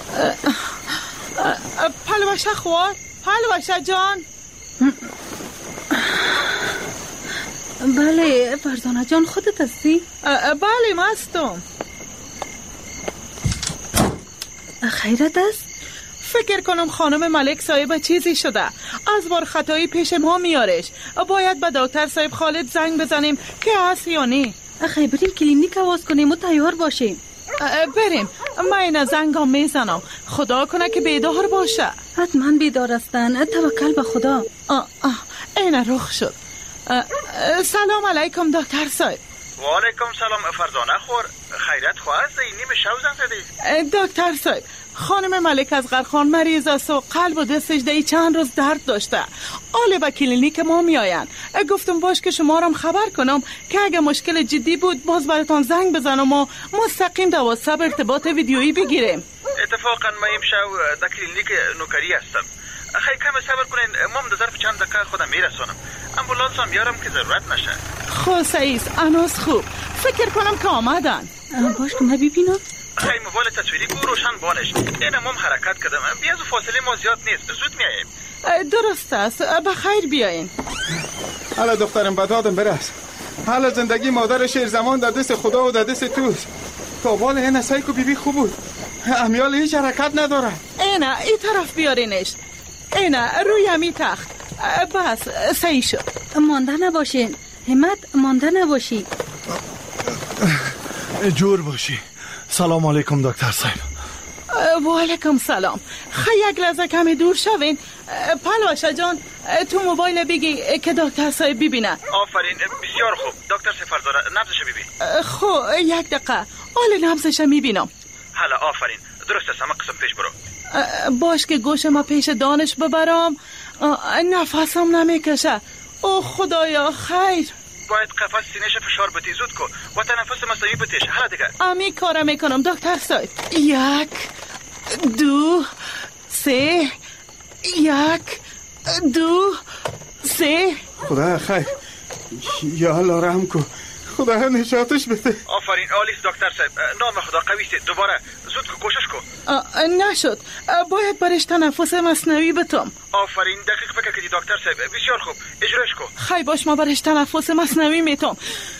S5: پلوشه خوار، پلوشه جان.
S10: بله فرزانه جان، خودت هستی؟
S5: بله ما هستم.
S10: خیرت است؟
S5: فکر کنم خانم ملک صاحب چیزی شده، از بار خطایی پیش ما میارش. باید به دکتر صاحب خالد زنگ بزنیم که هست یا نه.
S10: بریم کلینیک آواز کنیم و تیار باشیم.
S5: بریم، من این زنگام میزنم، خدا کنه که بیدار باشه.
S10: حتما بیدار هستن، توکل به خدا.
S5: این رخ شد. سلام علیکم دکتر صاحب.
S24: و علیکم سلام فرزانه خور، خیرت خواست؟ این نیم شو زنگ زدی؟
S5: دکتر صاحب، خانم ملک اصغر خان مریض است و قلب و دستش دی چند روز درد داشته. آله به کلینیک ما میآین. گفتم باش که شما رام خبر کنم که اگه مشکل جدی بود باز براتان زنگ بزنم و مستقیم در واتساپ ارتباط ویدیویی بگیریم.
S24: اتفاقا من امشب در کلینیک نوکری هستم. خیلی کم صبر کنین، ما در ظرف چند دقیقه خودم میرسونم. امبولانس هم بیارم که ضرورت نشه.
S5: خب سعیس، اناس خوب. فکر کنم که آمدن.
S10: باش که من ببینم.
S24: خیلی موبایل تصویری کو روشن بالش. اینم هم حرکت کردم. بیازو فاصله ما زیاد نیست. زود میاییم.
S5: درست است. بخیر بیاین.
S24: حالا دخترم بدادم برس. حالا زندگی مادر شیرزمان در دست خدا و در دست توست. تا بال این سایکو بیبی خوب بود. امیال هیچ حرکت نداره.
S5: اینا این طرف بیارینش. اینا روی همی تخت. بس صحیح شد.
S10: مانده نباشین همت، مانده نباشی.
S24: جور باشی. سلام علیکم دکتر صاحب.
S5: و علیکم سلام. یک لحظه کمی دور شوین. پلوشه جان، تو موبایل بگی که دکتر صاحب ببینه.
S24: آفرین، بسیار خوب. دکتر صاحب فرزانه نبضش ببین.
S5: خب یک دقیقه. آل نبضش میبینم.
S24: حالا آفرین، درست است. همه قسم پیش برو.
S5: باش که گوش ما پیش دانش ببرم. نفسم نمیکشه. او خدایا خیر.
S24: باید قفس سینه‌ش فشار بدی. زود کن و تنفس مصنوعی بتیش. حالا دیگه
S5: امی کارم میکنم دکتر صاحب. 1 2 3 1 2 3
S24: خدا خیر. یا الله رحم کن، خدا نجاتش بده.
S6: آفرین آلیس دکتر صاحب، نام خدا قویست. دوباره زود کو کوشش کن.
S5: نشد، باید برش تنفس مصنوعی بتم.
S6: آفرین دقیق فکر کردی دکتر صاحب، بسیار خوب اجراش کن.
S5: خی باش ما برش تنفس مصنوعی میتم.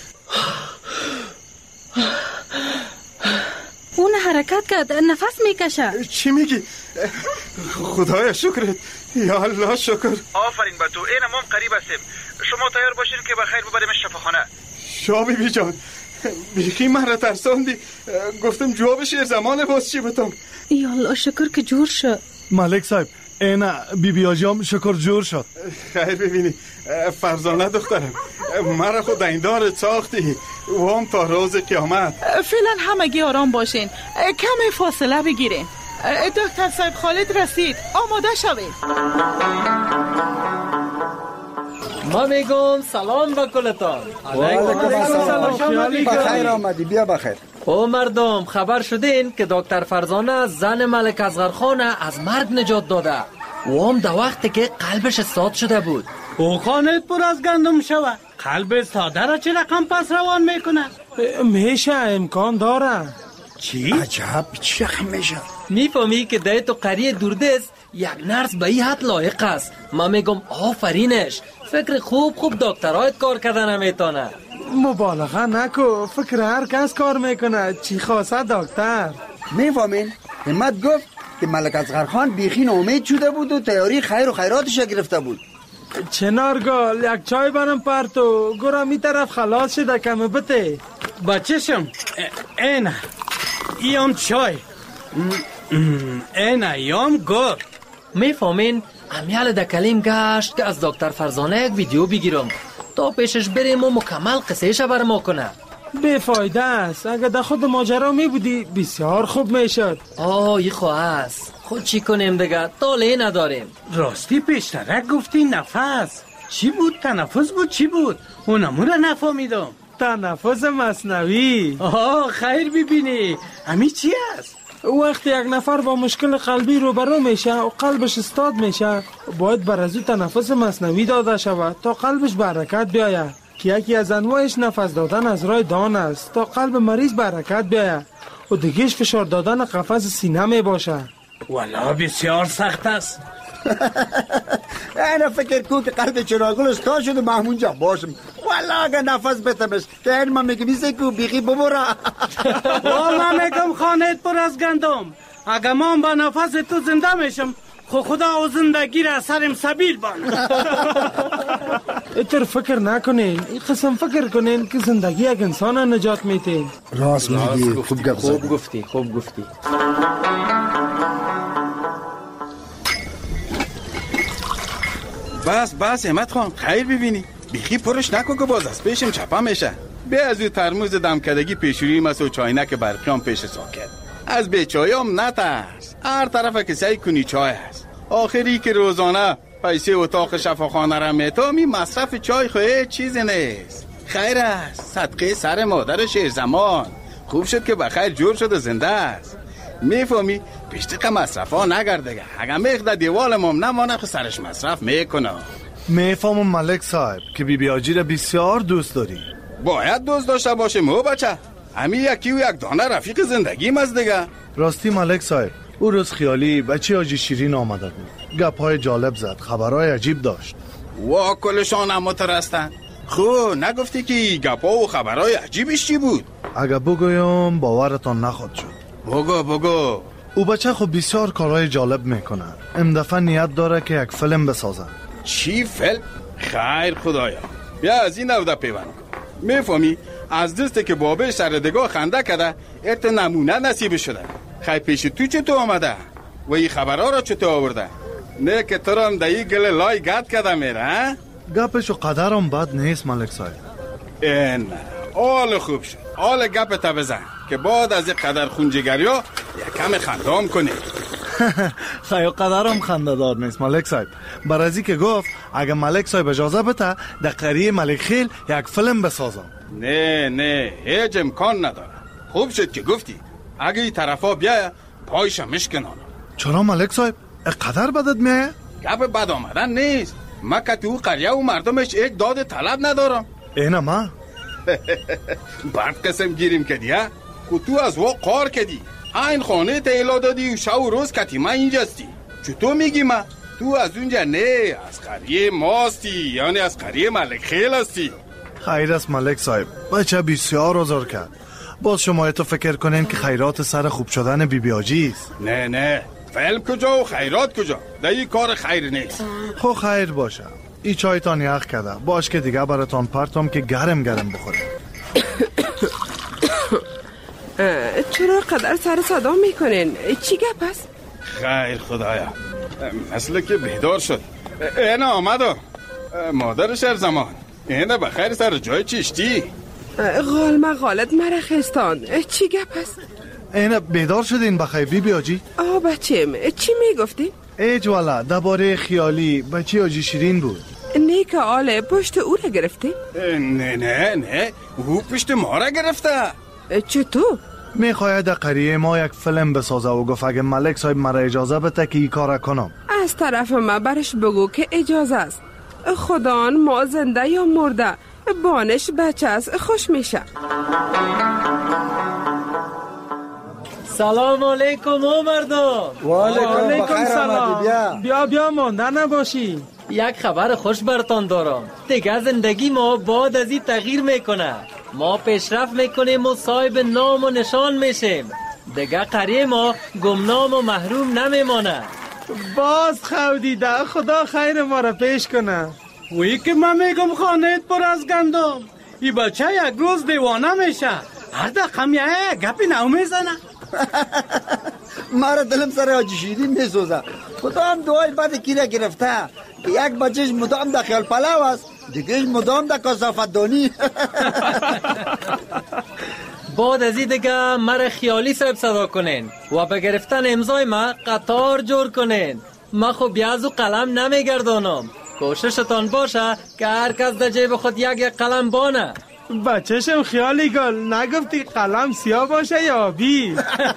S7: اون حرکت کرد، نفس میکشه.
S24: چی میگی؟ خدایا شکرت، یا الله شکر.
S6: آفرین به تو، این ما قریب هستیم. شما تیار باشین که بخیر ببریمش شفاخانه.
S24: شابی بی جان، بیخی من را ترساندی. گفتم جواب شیر زمان باز چی بتم.
S7: یا الله شکر که جور شد.
S8: ملک صاحب این بی آجام شکر جور شد.
S24: خیر ببینی فرزانه دخترم، مرا خود ایندار ساختی وام تا روز قیامت.
S5: فعلا همگی آرام باشین، کم فاصله بگیرین. دکتر صاحب خالد رسید، آماده شوید.
S11: ما میگم سلام با کلتان.
S25: علیکم سلام. بخیر آمدی، بیا بخیر.
S11: او مردم خبر شدین که دکتر فرزانه زن ملک اصغرخان از مرگ نجات داده و هم در وقتی که قلبش استاد شده بود.
S26: او خانت پر از گندم شوه، قلب ساده را چه رقم پس روان میکنه؟
S8: میشه، امکان داره.
S25: چی؟ عجب چی رقم میشه؟
S11: میفهمی که ده تو قریه دوردست یک نرس به این حد لایق است. ما میگم آفرینش، فکر خوب دکترایت کار کردن نمیتونه.
S8: مبالغه نکو، فکر هر کس کار میکنه، چی خواسته دکتر.
S25: میفهمین؟ همت گفت که ملک اصغرخان بیخی ناامید شده بود و تیاری خیر و خیراتش گرفته بود.
S8: چنارگال یک چای برم پرتو گرم این طرف خلاص شده کمه بته.
S26: بچه‌شم ایام چای ایام گر.
S11: میفهمین امیال در کلیم گشت که از دکتر فرزانه یک ویدیو بگیرم تا پیشش بریم و مکمل قصهش بر ما کنه.
S8: بیفایده است، اگر در خود ماجرا می بودی بسیار خوب میشد.
S11: ای خواه است، خود چی کنیم دیگه، طاله نداریم.
S26: راستی پیشترک گفتی نفس چی بود؟ تنفس بود چی بود؟ اونمو را نفهمیدم.
S8: تنفس مصنوعی.
S26: خیر ببینی امی چی است؟
S8: وقتی یک نفر با مشکل قلبی روبرو میشه و قلبش استاد میشه باید بر از او تنفس مصنوعی داده شود تا قلبش به حرکت بیاید که یکی از انواعش نفس دادن از راه دهان است تا قلب مریض به حرکت بیاید و دیگهش فشار دادن قفس سینه می باشه.
S26: والا بسیار سخت است.
S25: اینا فکر کن که قلب چراغل استاد شد و محمون جا باشم. والا اگر نفس بتمش که این من میگم ایسه که بیخی ببورا.
S26: من میگم خانت پر از گندم، اگر من با نفس تو زنده میشم خدا و زندگی را سرم سبیل بانه.
S8: اتر فکر نکنین، این قسم فکر کنین که زندگی یک انسان نجات میتین.
S25: راست میگی،
S11: خوب گفتی.
S24: بس همت خان، خیر ببینی بیخی پرش نکن که باز از پیشم چپا میشه. بیا از او ترموز دمکدگی پیشوری مست و چاینک برقیام پیش ساکت. از بیچایام نترس، هر طرف که سعی کنی چای هست. آخری که روزانه پیسه اتاق شفاخانه را میتامی مصرف چای خواهی چیزی نیست. خیر است، صدقه سر مادر شیر زمان. خوب شد که بخیر جور شد و زنده است. میفهمی پیشتقه مصرف ها نگرده، اگر میخ در دیوال مام نمانه خود سرش مصرف میکنه.
S8: میفهمم ملک صاحب که بی آجی را بسیار دوست داری.
S24: باید دوست داشته باشه مو بچه، همین یکی و یک دانه رفیق زندگیم از دیگه.
S8: راستی ملک صاحب او روز خیالی بچه آجی شیرین آمده بود، گپ‌های جالب زد، خبرهای عجیب داشت.
S24: وا کلشان هم مترستن. خب نگفتی که گپا و خبرهای عجیبش چی بود؟
S8: اگه بگویم باورتان نخواد شد.
S24: بگو.
S8: او بچه خب بسیار کارهای جالب میکنه. این دفعه نیت داره که یک فیلم بسازه.
S24: چی فیلم؟ خیر خدایا، بیا از این نوده پیوند کن. میفهمی از دسته که بابه سردگاه خنده کده ارت نمونه نصیب شده. خیر پیش تو چطور آمده و این خبرها را چطور آورده؟ نه که تو را هم دایی گل لای گد کده میره.
S8: گپش و قدرم بد نیست ملک صاحب.
S24: این آل خوب شد، آل گپ تا بزن که بعد از این قدر خونجگریا یکم خندام کنی.
S8: خیلی قدرم خنده دار نیست ملک صاحب. برازی که گفت اگه ملک صاحب اجازه بده در قریه ملک خیل یک فیلم بسازم.
S24: نه هیچ امکان نداره. خوب شد که گفتی، اگه این طرفا بیایه پایشم مشکنانم.
S8: چرا ملک صاحب؟ قدر بدت میایه؟
S24: گپ بد آمدن نیست، ما که تو قریه و مردمش هیچ داد طلب ندارم.
S12: اینا ما
S24: بعد قسم گیریم کدی ها که تو از وا قار کدی این خانه تیلا دادی و شب و روز کتی ما اینجاستی. چطور میگی ما؟ تو از اونجا نه، از قریه ماستی، یعنی از قریه ملک خیل هستی.
S12: خیر است ملک صاحب، بچه بسیار آزار کرد. باز شما تو فکر کنین که خیرات سر خوب شدن بیبی حاجی است.
S24: نه فعل کجا و خیرات کجا؟ ده این کار خیر نیست.
S12: خب خیر باشه، ای چایتان یخ کرده، باش که دیگه براتان پرتم که گرم بخوره.
S13: چرا قدر سر صدا میکنین؟ چی گپ است؟
S24: خیر خدایا، مثل که بیدار شد. اینا آمده مادر شهر زمان. اینا بخیر سر جای چشتی.
S13: غال مقالت مرا خستان. چی گپ است؟
S12: اینا بیدار شدین بخیر بیبی حاجی؟
S13: بچم چی میگفتی؟
S12: ایج والا درباره خیالی بچه حاجی شیرین بود.
S13: نه که آله پشت او را گرفتی؟
S24: نه او پشت ما را گرفته.
S13: چطور؟
S12: میخواید در قریه ما یک فیلم بسازه و گفت اگه ملک صاحب مرا اجازه بده که این کار کنم.
S13: از طرف ما برش بگو که اجازه است. خدان ما زنده یا مرده بانش بچه است خوش میشه.
S11: سلام علیکم او مردم.
S8: و علیکم سلام. بیا مانده نباشی.
S11: یک خبر خوش براتان دارم. دیگه زندگی ما بعد از این تغییر میکنه. ما پیشرفت میکنیم و صاحب نام و نشان میشیم. دیگه قریه ما گمنام و محروم نمیمانه.
S8: باز خودیده، خدا خیر ما را پیش کنه. وی که من میگم خانهت پر از گندم. ای بچه یک روز دیوانه میشه. هر دقیقه یک گپی نو میزنه.
S25: مرا دلم سر حاجی شیرین میسوزه. خدا هم دعای بعد کی را گرفته که یک بچهش مدام در خیال پلاو است، دیگهش مدام در کثافت دانی.
S11: بعد از این دیگه مرا خیالی صاحب صدا کنین و به گرفتن امضای ما قطار جور کنین. ما خب بیاز و قلم نمیگردانم. کوششتان باشه که هر کس در جیب خود یک قلم بانه.
S8: بچهشم خیالی گل نگفتی قلم سیاه باشه یا آبی؟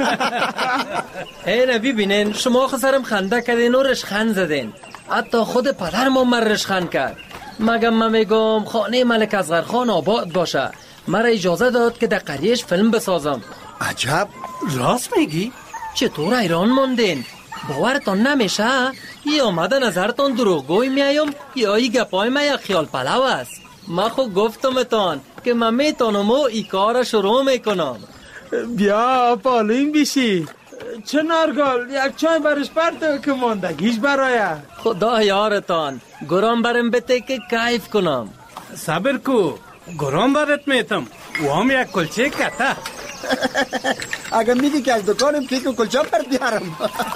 S11: اینه ببینین شما خسرم خنده کردین و رشخند زدین. حتی خود پدرم هم من رشخند کرد. مگم من میگم خانه ملک اصغر خان آباد باشه. مرا اجازه داد که در قریهش فیلم بسازم.
S25: عجب،
S11: راست میگی؟ چطور ایران موندین؟ باورتان نمیشه؟ یا آمده نظرتان دروغگوی میایم یا ای گپای ما یک خیال پلو است. ما خود گفتمتان که من میتونم و ای کار شروع میکنم.
S8: بیا پالوین بیشی. چه نارگل یک چای برش پرتو که ماندگیش برایه.
S11: خدا یارتان گرام برم بته که کیف کنم.
S8: صبر کو گرام برت میتم و هم یک کلچه کتا.
S25: اگر میگی که از دکانم کیک و کلچه پر بیارم.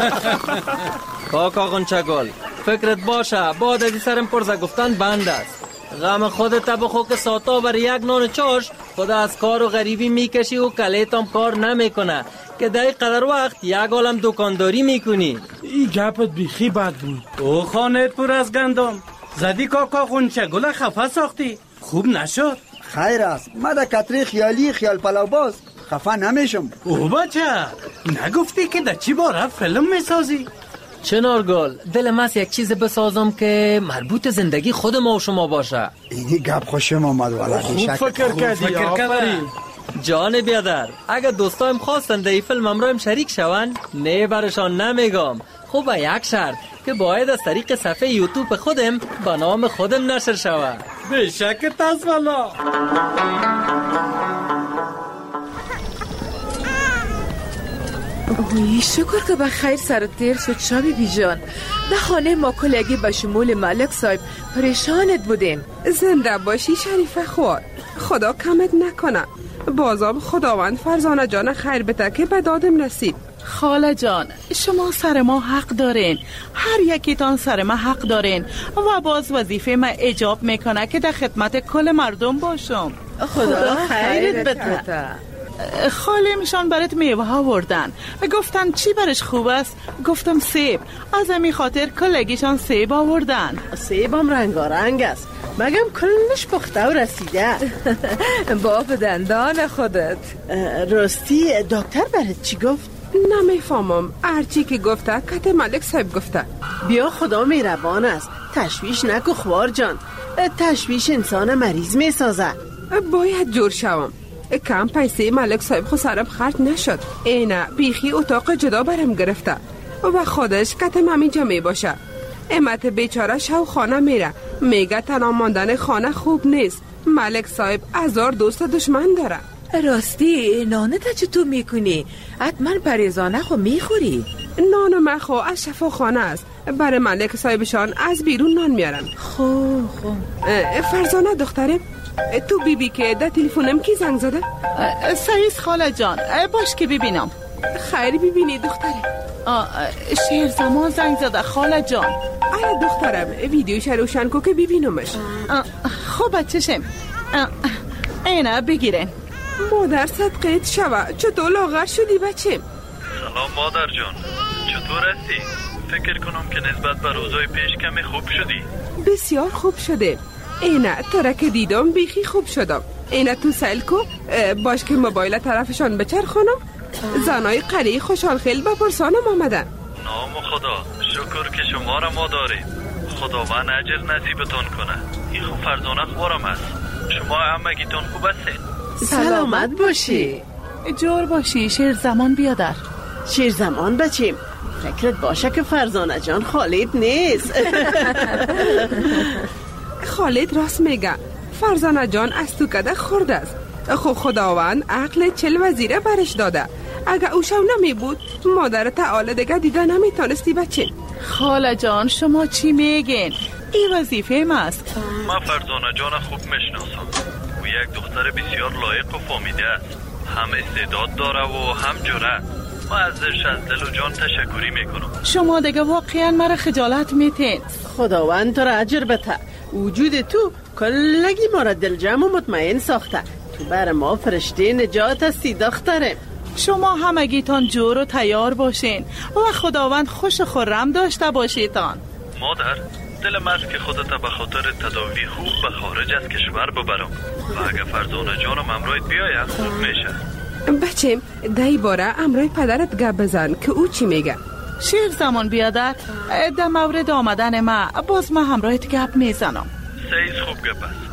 S11: کاکا غنچه گل فکرت باشه بعد از سرم پرزه گفتن بند است. غم خودت بخو که ساتا بر یک نان چاش خود از کار و غریبی میکشی و کلیتم کار نمیکنه که در قدر وقت یک عالم دکانداری میکنی.
S8: این گپت بیخی بد بود. او خانهت پر از گندم زدی کاکا غنچه گل خفه ساختی. خوب نشد.
S25: خیر است، ما در کتری خیالی خیال پلاو باز خفه نمیشم.
S8: او بچه نگفتی که در چی باره فیلم میسازی؟
S11: چنارگل دلم است یک چیز بسازم که مربوط زندگی خود ما و شما باشه.
S25: اینی گپ خوشم آمد والا.
S8: خوب فکر کردی آفرین.
S11: جان بیادر اگر دوستایم خواستن در این فیلم امرایم شریک شون نه برشان نمیگم. خوب یک شرط که باید از طریق صفحه یوتیوب خودم با نام خودم نشر شود.
S8: به شک تاس والا.
S15: اوی شکر که به خیر سر تیر شد شابی بیجان. در خانه ما کلگی به شمول ملک صاحب پریشانت بودیم.
S13: زنده باشی شریف خوار، خدا کمت نکنه. بازم خداوند فرزانه جان خیر بده که به دادم رسید.
S5: خاله جان شما سر ما حق دارین، هر یکیتان سر ما حق دارین و باز وظیفه ما اجاب میکنه که در خدمت کل مردم باشم.
S15: خدا خیرت بده.
S5: خاله میشان برات میوه ها وردن، گفتن چی برش خوب است؟ گفتم سیب. از همین خاطر کلگیشان سیب آوردن.
S15: سیبم رنگارنگ است، مگم کلش پخته و رسیده. باب دندان خودت. راستی دکتر برات چی گفت؟
S13: نمیفهمم، هرچی که گفته کت ملک صاحب گفته.
S15: بیا خدا مهربان است، تشویش نکو خوار جان، تشویش انسان مریض می سازه.
S13: باید جور شوم. کم پیسه ملک صاحب خو سرم خرج نشد. اینه بیخی اتاق جدا برم گرفته و خودش کتم همینجا می باشه. امت بیچاره شو خانه میره، میگه تنها ماندن خانه خوب نیست. ملک صاحب 1000 دوست دشمن داره.
S9: راستی نانه تا چطور میکنی؟ حتما پریزانه خو میخوری؟
S13: نان من خو از شفاخانه است، برای ملک صاحبشان از بیرون نان میارن.
S9: خو
S13: فرزانه دخترم، تو بیبی که در تلفنم کی زنگ زده؟
S5: سعید خاله جان، باش که ببینم.
S13: خیلی ببینی دخترم.
S5: شیر زمان زنگ زده خاله جان.
S13: آیا دخترم ویدیوش روشن کو که ببینمش.
S5: خب بچشم اینه بگیرن.
S13: مادر صدقیت شوه، چطور لاغر شدی بچم؟
S14: سلام مادر جان، چطور هستی؟ فکر کنم که نسبت به روزای پیش کمی خوب شدی.
S13: بسیار خوب شده. اینه تره که دیدم بیخی خوب شدم. اینه تو سیل کو باش که موبایل طرفشان بچرخونم. زنای قریه خوشحال خیل با پرسانم آمدن.
S14: نام خدا، شکر که شما را ما داریم. خداوند اجر نصیبتون کنه. این خوب فرزانه خوارم است. شما همگیتون خوب هستین؟
S15: سلامت باشی.
S5: جور باشی. شیر زمان بیادر.
S15: شیر زمان بچیم، فکرت باشه که فرزانه جان خالد نیست.
S13: خالد راست میگه، فرزانه جان از تو کده خورده است. خب خداوند عقل 40 وزیره برش داده. اگه او شو نمی بود مادر تعالی دیگه دیده نمیتونستی بچه.
S5: خاله جان شما چی میگین؟ این وظیفه ما است.
S14: من فرزانه جان خوب میشناسم. او یک دختر بسیار لایق و فامیده است. هم استعداد داره و هم جرأت. من ازش از دل و جان تشکری میکنم.
S5: شما دیگه واقعا مرا خجالت میتین.
S15: خداوند تو را اجر بده. وجود تو کلگی ما را دل جمع و مطمئن ساخته. تو بر ما فرشته نجات هستی دخترم.
S5: شما همگیتان جور و تیار باشین و خداوند خوش خرم داشته باشیتان.
S14: مادر دلم است که خودت به خاطر تداوی خوب به خارج از کشور ببرم و اگه فرزانه جانم امرویت بیاید خوب میشه.
S13: بچم دایی باره امروی پدرت گپ بزن که او چی میگه.
S5: شیر زمان بیادر در مورد آمدن ما باز ما همراهت گپ میزنم.
S14: سیز خوب گپ است.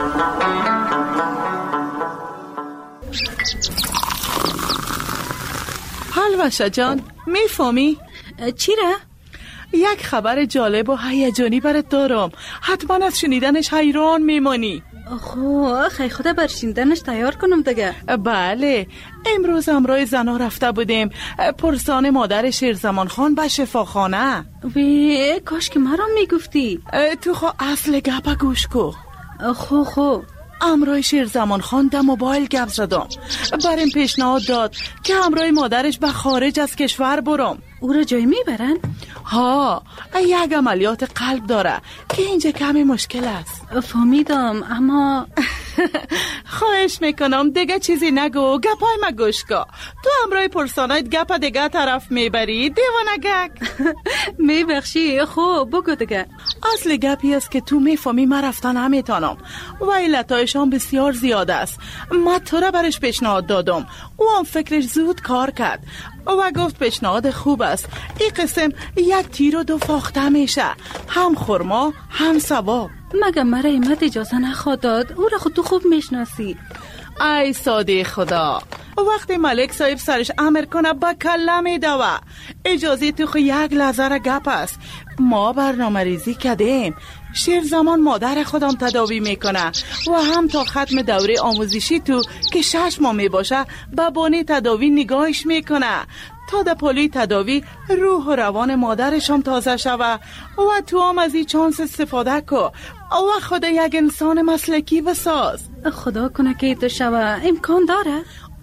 S5: حلوشه جان میفهمی؟
S7: چی را؟
S5: یک خبر جالب و هیجانی برات دارم. حتما از شنیدنش حیران میمانی.
S7: خیلی خدا بر شنیدنش تیار کنم دیگه.
S5: بله، امروز امرای زنا رفته بودیم پرسان مادر شیرزمان خان به شفاخانه.
S7: وی کاش که مرا میگفتی.
S5: تو خو اصل گپا گوش کو.
S7: خو
S5: امرای شیرزمان خان در موبایل گپ زدم. بریم پیشنهاد داد که امرای مادرش به خارج از کشور برم.
S7: او را جای میبرن؟
S5: ها، یک عملیات قلب داره که اینجا کمی مشکل است.
S7: فهمیدم اما
S5: خواهش میکنم دیگه چیزی نگو، گپای ما گوش کن. تو امرای پرسانایت گپ دیگه طرف میبری دیوانه گک.
S7: میبخشی؟ خوب بگو دیگه.
S5: اصل گپی است که تو میفهمی من رفتن نمیتونم و علتایشان بسیار زیاد است. من تو را برش پیشنهاد دادم، او هم فکرش زود کار کرد و گفت پیشنهاد خوب است. این قسم یک تیر و دو فاخته میشه، هم خرما هم ثواب.
S7: مگه مرا ایمت اجازه نخواد داد؟ او را خود تو خوب میشناسی.
S5: ای ساده خدا، وقتی ملک صاحب سرش امر کنه با کله میدوه. اجازه تو خو یک لحظه را گپ است. ما برنامه ریزی کردیم. شیر زمان مادر خودم تداوی میکنه و هم تا ختم دوره آموزشی تو که 6 ماه میباشه با بانی تداوی نگاهش میکنه تا در پالی تداوی روح و روان مادرش هم تازه شوه و تو هم از این چانس استفاده کو و خود یک انسان مسلکی بساز.
S7: خدا کنه که تو شوه امکان داره؟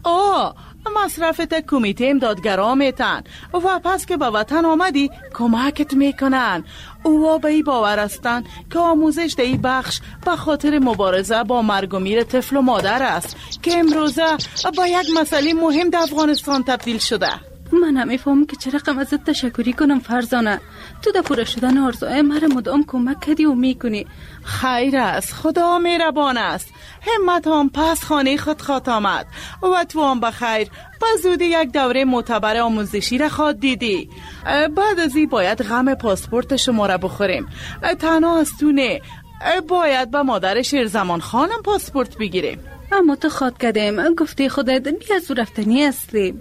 S5: مصرفت کمیته امدادگرا میتن و پس که به وطن آمدی کمکت میکنن. او به ای باور هستن که آموزش در ای بخش به خاطر مبارزه با مرگ و میر طفل و مادر است که امروزه با یک مسئله مهم در افغانستان تبدیل شده.
S7: من نمیفهمم که چه رقم ازت تشکری کنم فرزانه. تو در پوره شدن آرزوهای مرا مدام کمک کردی و میکنی.
S5: خیر است، خدا مهربان است. همت هم پس خانه خود خواهد آمد و تو هم بخیر. با زودی یک دوره معتبر آموزشی را خواهد دیدی. بعد از این باید غم پاسپورت شما را بخوریم. تنها از تو نه، باید با مادر شیرزمان خانم پاسپورت بگیریم.
S7: اما تو خواد کردیم گفتی خودت بیا زو رفتنی هستیم.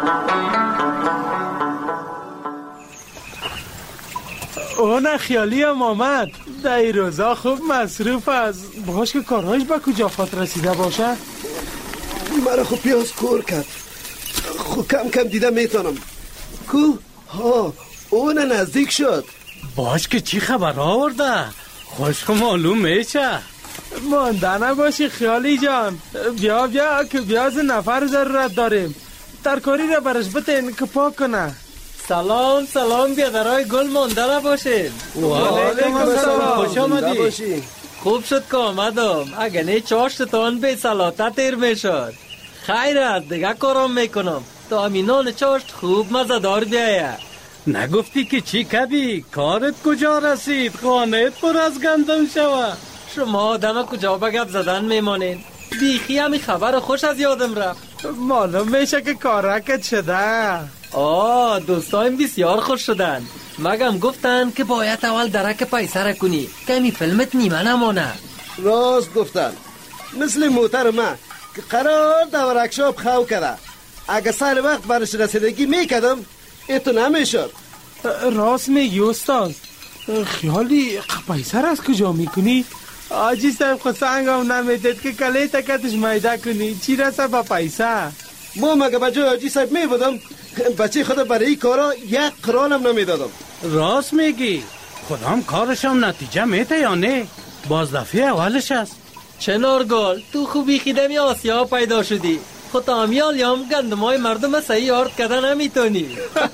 S8: اون خیالی هم آمد. در این روزا خوب مصروف است. باش که کارهایش با کجا خود رسیده باشه.
S2: مرا خوب پیاز کور کرد. خوب کم کم دیده میتونم. کو؟ ها اون نزدیک شد.
S26: باش که چی خبر آورده؟ خوش معلوم میشه.
S8: مانده نباشی خیالی جان. بیا که بیاز نفر ضرورت داریم. ترکاری را برش بتین که پاک کنه.
S11: سلام بیادرهای گل مانده نباشید.
S8: علیکم السلام.
S11: خوش آمدی. خوب شد که آمدم. اگه نه چاشتتان به سلاطه تیر میشد. خیر است دیگه کارم میکنم تا امینان چاشت خوب مزدار بیایه.
S26: نگفتی که چی کردی؟ کارت کجا رسید؟ خانهت پر از گندم شوه.
S11: شما آدم کجا به گپ زدن میمانین؟ بیخی همی خبر خوش از یادم رفت.
S8: معلوم میشه که کارکت شده.
S11: دوستایم بسیار خوش شدن. مگم گفتن که باید اول درک پیسه را کنی که همی فیلمت نیمه نمانه.
S2: راست گفتن. مثل موتر من که قرار در ورکشاپ خو کرده. اگه سر وقت برش رسیدگی میکدم ایتو نمیشد.
S8: راست میگی استاد. خیالی پیسه را از کجا میکنی؟ آجی صاحب خود سنگم نمیدید که کلی تکتش میده کنی. چی رسه با پیسه؟
S2: ما مگه بجای آجی صاحب میبودم بچه خدا برای کارا یک قرانم نمیدادم.
S26: راست میگی. خودم کارشم نتیجه میده یا نه؟ باز دفعه اولش است.
S11: چنارگل تو خوبی خیدمی آسیا پیدا شدی. خود آمیال یام گندمای مردم صحیح آرد کردن نمیتونی.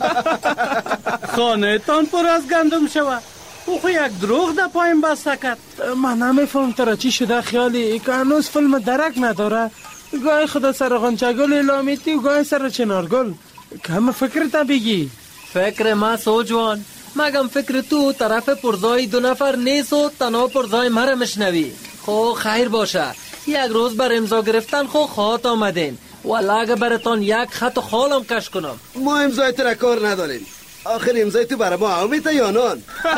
S26: خانه تان پر از گندم شوه. او خو یک دروغ در پایم بسته کرد.
S8: من نمیفهم ترا چی شده خیالی که هنوز فیلم درک نداره. گاهی خدا سر غنچگل اعلامیتی و گاهی سر چنارگل. که همه فکرت بگی.
S11: فکر ما سوجوان. مگم فکر تو طرف پرزای دو نفر نیست و تنها پرزای مرا مشنوی. خو خیر باشه. یک روز بر امضا گرفتن خو خواهد آمدین. والا اگه براتان یک خط و خالم کش کنم.
S2: ما امضای تو کار نداریم. آخر امضای تو برای ما آمیته یا نان؟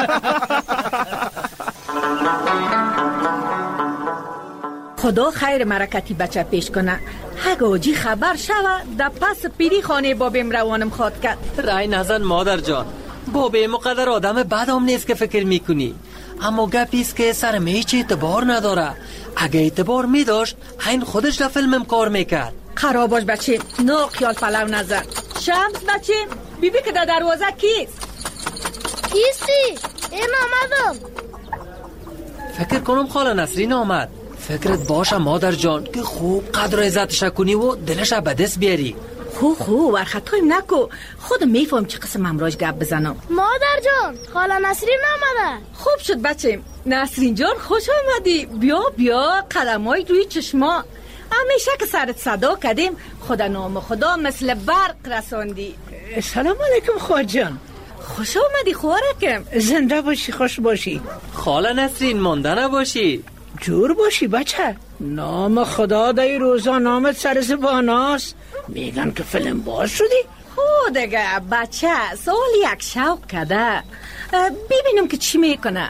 S16: خدا خیر مرکتی بچه پیش کنه. هگاجی خبر شوه در پس پیری خانه بابیم روانم خواد کرد.
S11: رای نزن مادر جان. بابیم مقدر آدم بد هم نیست که فکر میکنی. اما گپیست که سرم هیچ اعتبار نداره. اگه اعتبار میداشت این خودش در فیلمم کار میکرد.
S16: خراب باش بچه. نو خیال پلو نظر. شمس بچه بیبی که در دروازه کیست؟
S17: کیستی؟ این آمدم.
S11: فکر کنم خاله نسرین آمد. فکرت باشه مادر جان که خوب قدر عزتش کنی و دلش به دست بیاری.
S16: خو ورخطایم نکو. خود میفهم چه قسم امراج گپ بزنم.
S17: مادر جان خاله نسرین آمده.
S16: خوب شد بچه. نسرین جان خوش آمدی. بیا قدمای روی چشما. همیشه که سرت صدا کردیم خدا نام خدا مثل برق رساندی.
S18: سلام علیکم خواهد جان.
S16: خوش آمدی خوارکم.
S18: زنده باشی خوش باشی.
S11: خاله نسرین مانده نباشی.
S18: جور باشی بچه. نام خدا دای روزا نامت سر زباناست. میگن که فیلم باز شدی.
S16: دیگه بچه سال یک شوق کده. ببینم که چی میکنه.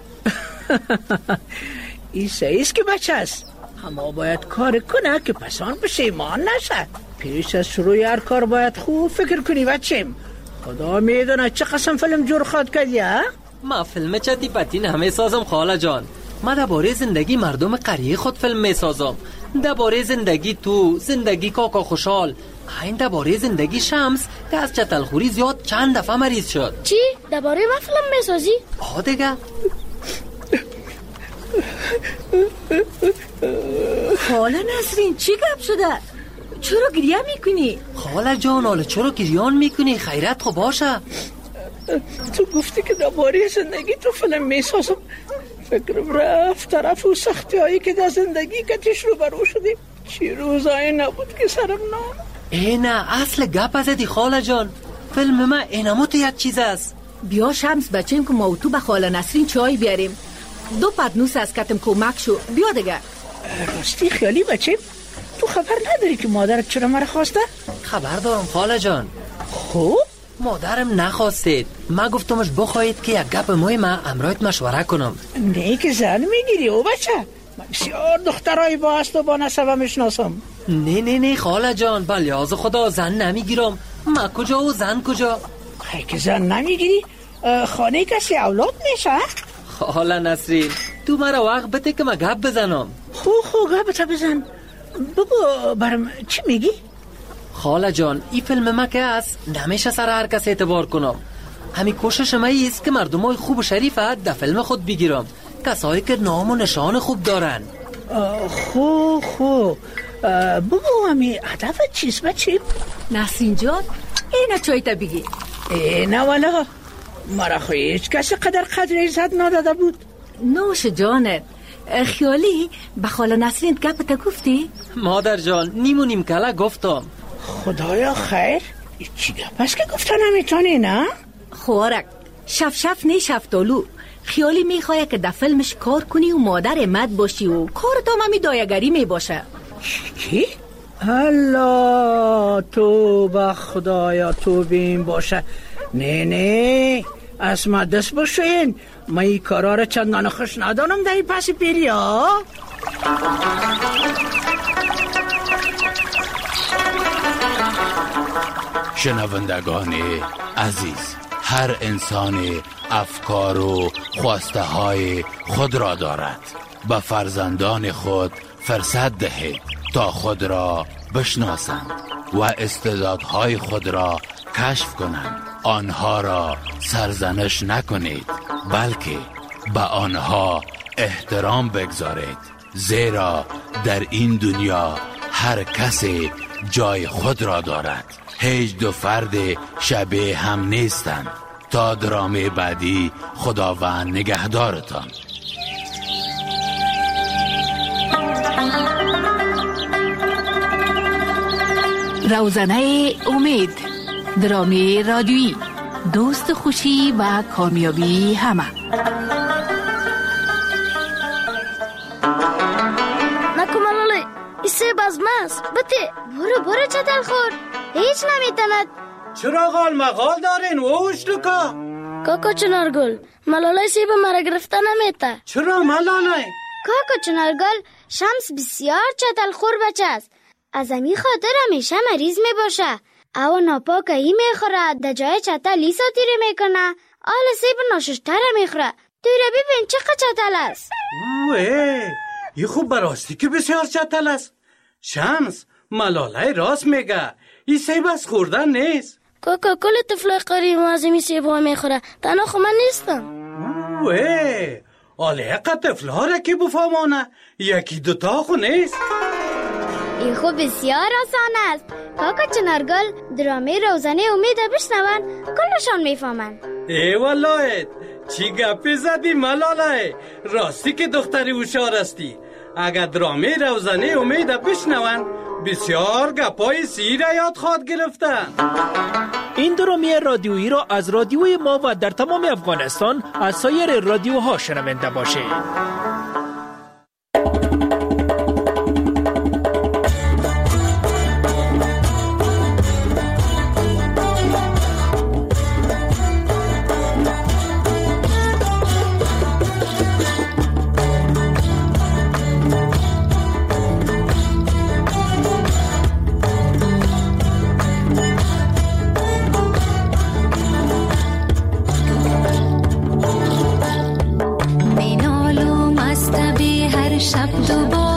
S18: این سعیست که بچه است. اما باید کار کنه که پسان پشیمان نشه. پیش از شروع هر کار باید خوب فکر کنی بچیم. خدا میدونه چه قسم فیلم جور خواد کردی ها؟
S11: ما فیلم چتی پتین همه سازم خاله جان. ما درباره زندگی مردم قریه خود فیلم میسازم. درباره زندگی تو، زندگی کاکا خوشحال. این درباره زندگی شمس که از چتلخوری زیاد چند دفعه مریض شد.
S17: چی؟ درباره ما فیلم میسازی؟
S11: دیگه.
S16: خاله نسرین چی گپ شده؟ چرا گریه میکنی؟
S11: خاله جان حالا چرا گریان میکنی؟ خیرت خو باشه.
S18: تو گفتی که درباره زندگی تو فیلم میسازم. فکرم رفت طرف و سختی هایی که در زندگی کتیش رو برو شدیم. چی روزایی نبود که سرم نام.
S11: نه اصل گپ ازدی خاله جان. فیلم ما اینمو تو یک چیز است.
S16: بیا شمس بچیم که ما و تو به خاله نسرین چای بیاریم. 2 پتنوس از کتم کمک شو. بیا دیگه.
S18: راستی خیالی بچیم، تو خبر نداری که مادرت چرا مرا خواسته؟
S11: خبر دارم خاله جان.
S18: خوب؟
S11: مادرم نخواستید. ما گفتمش بخواهید که یک گپ مهم امرایت مشوره کنم.
S18: نه که زن میگیری او بچه. من بسیار دخترای با است و با نسبه میشناسم.
S11: نه خاله جان، بلیاز خدا زن نمیگیرم. ما کجا و زن کجا؟
S18: خیلی که زن نمیگیری؟ خانه کسی اولاد میشه؟
S11: خاله نسرین تو مرا وقت بده که ما گپ بزنم.
S18: خوب گپ بزن. بگو برم چی میگی؟
S11: خاله جان این فیلم ما که است نمیشه سر هر کس اعتبار کنم. همین کوشش ما است که مردمای خوب و شریفه در فیلم خود بگیرم، کسایی که نام و نشان خوب دارن.
S18: خوب بگو همین هدفت چیست بچیم؟
S16: نسرین جان اینه چایی تا بگی؟
S18: نه والا مرا خوی هیچ کسی قدر عزت نداده بود.
S16: نوش جانت. خیالی به خاله نسرین گپ تا گفتی؟
S11: مادر جان نیم کلا گفتم.
S18: خدایا خیر چی گپ است که گفتن نمیتونی نه؟
S16: خوارک شف نه شفتالو. خیالی میخواه که در فیلمش کار کنی و مادر مد باشی و کارت هم همی دایگری میباشه.
S18: چی؟ الله تو به خدایا تو بین باشه. نه از ما دست باشین. ما این کارا را چندان خوش ندانم در این پس پیری ها.
S4: شنوندگان عزیز، هر انسان افکار و خواسته های خود را دارد. به فرزندان خود فرصت دهید تا خود را بشناسند و استعدادهای خود را کشف کنند. آنها را سرزنش نکنید، بلکه به آنها احترام بگذارید، زیرا در این دنیا هر کسی جای خود را دارد. هیچ دو فرد شبیه هم نیستند. تا درامه بعدی خداوند نگهدارتان.
S1: روزنه امید، درامه رادیویی، دوست خوشی و کامیابی همه.
S17: نکو ملاله ایسه بازمست بته برو چتل خور هیچ نمیتند.
S26: چرا غال مغال دارین ووش لکا؟
S17: کاکا چنارگل ملاله سیب مرا گرفته نمیته.
S26: چرا ملاله؟
S17: کاکا چنارگل شمس بسیار چتل خور بچه است. از امی خاطر همیشه مریض می باشه. او ناپاکه ای می خوره، در جای چتل ای ساتیری می کنه. آل سیب ناششتر می خوره. توی ببین چقدر چتل است.
S26: اوه ای خوب براستی که بسیار چتل است. شمس ملاله راست میگه، این سیب از خوردن نیست.
S17: کاکا کل طفلای قریب از این سیب ها می خوره، تنها خو من نیستم.
S26: اوه آلیه قد طفل ها را که بفهمانه، یکی دوتا خو نیست.
S17: این خوب بسیار آسان است. کاکا چنارگل درامه روزانه امید بشنون کلشان میفهمن.
S26: ای والله چی گپی زدی ملاله، راستی که دختری هوشیار استی. اگر درامه روزانه امید بشنون بسیار گپای سیر یاد خواد گرفتن.
S3: این درامه رادیویی را از رادیوی ما و در تمام افغانستان از سایر رادیوها شنونده باشید.
S19: شب دوباره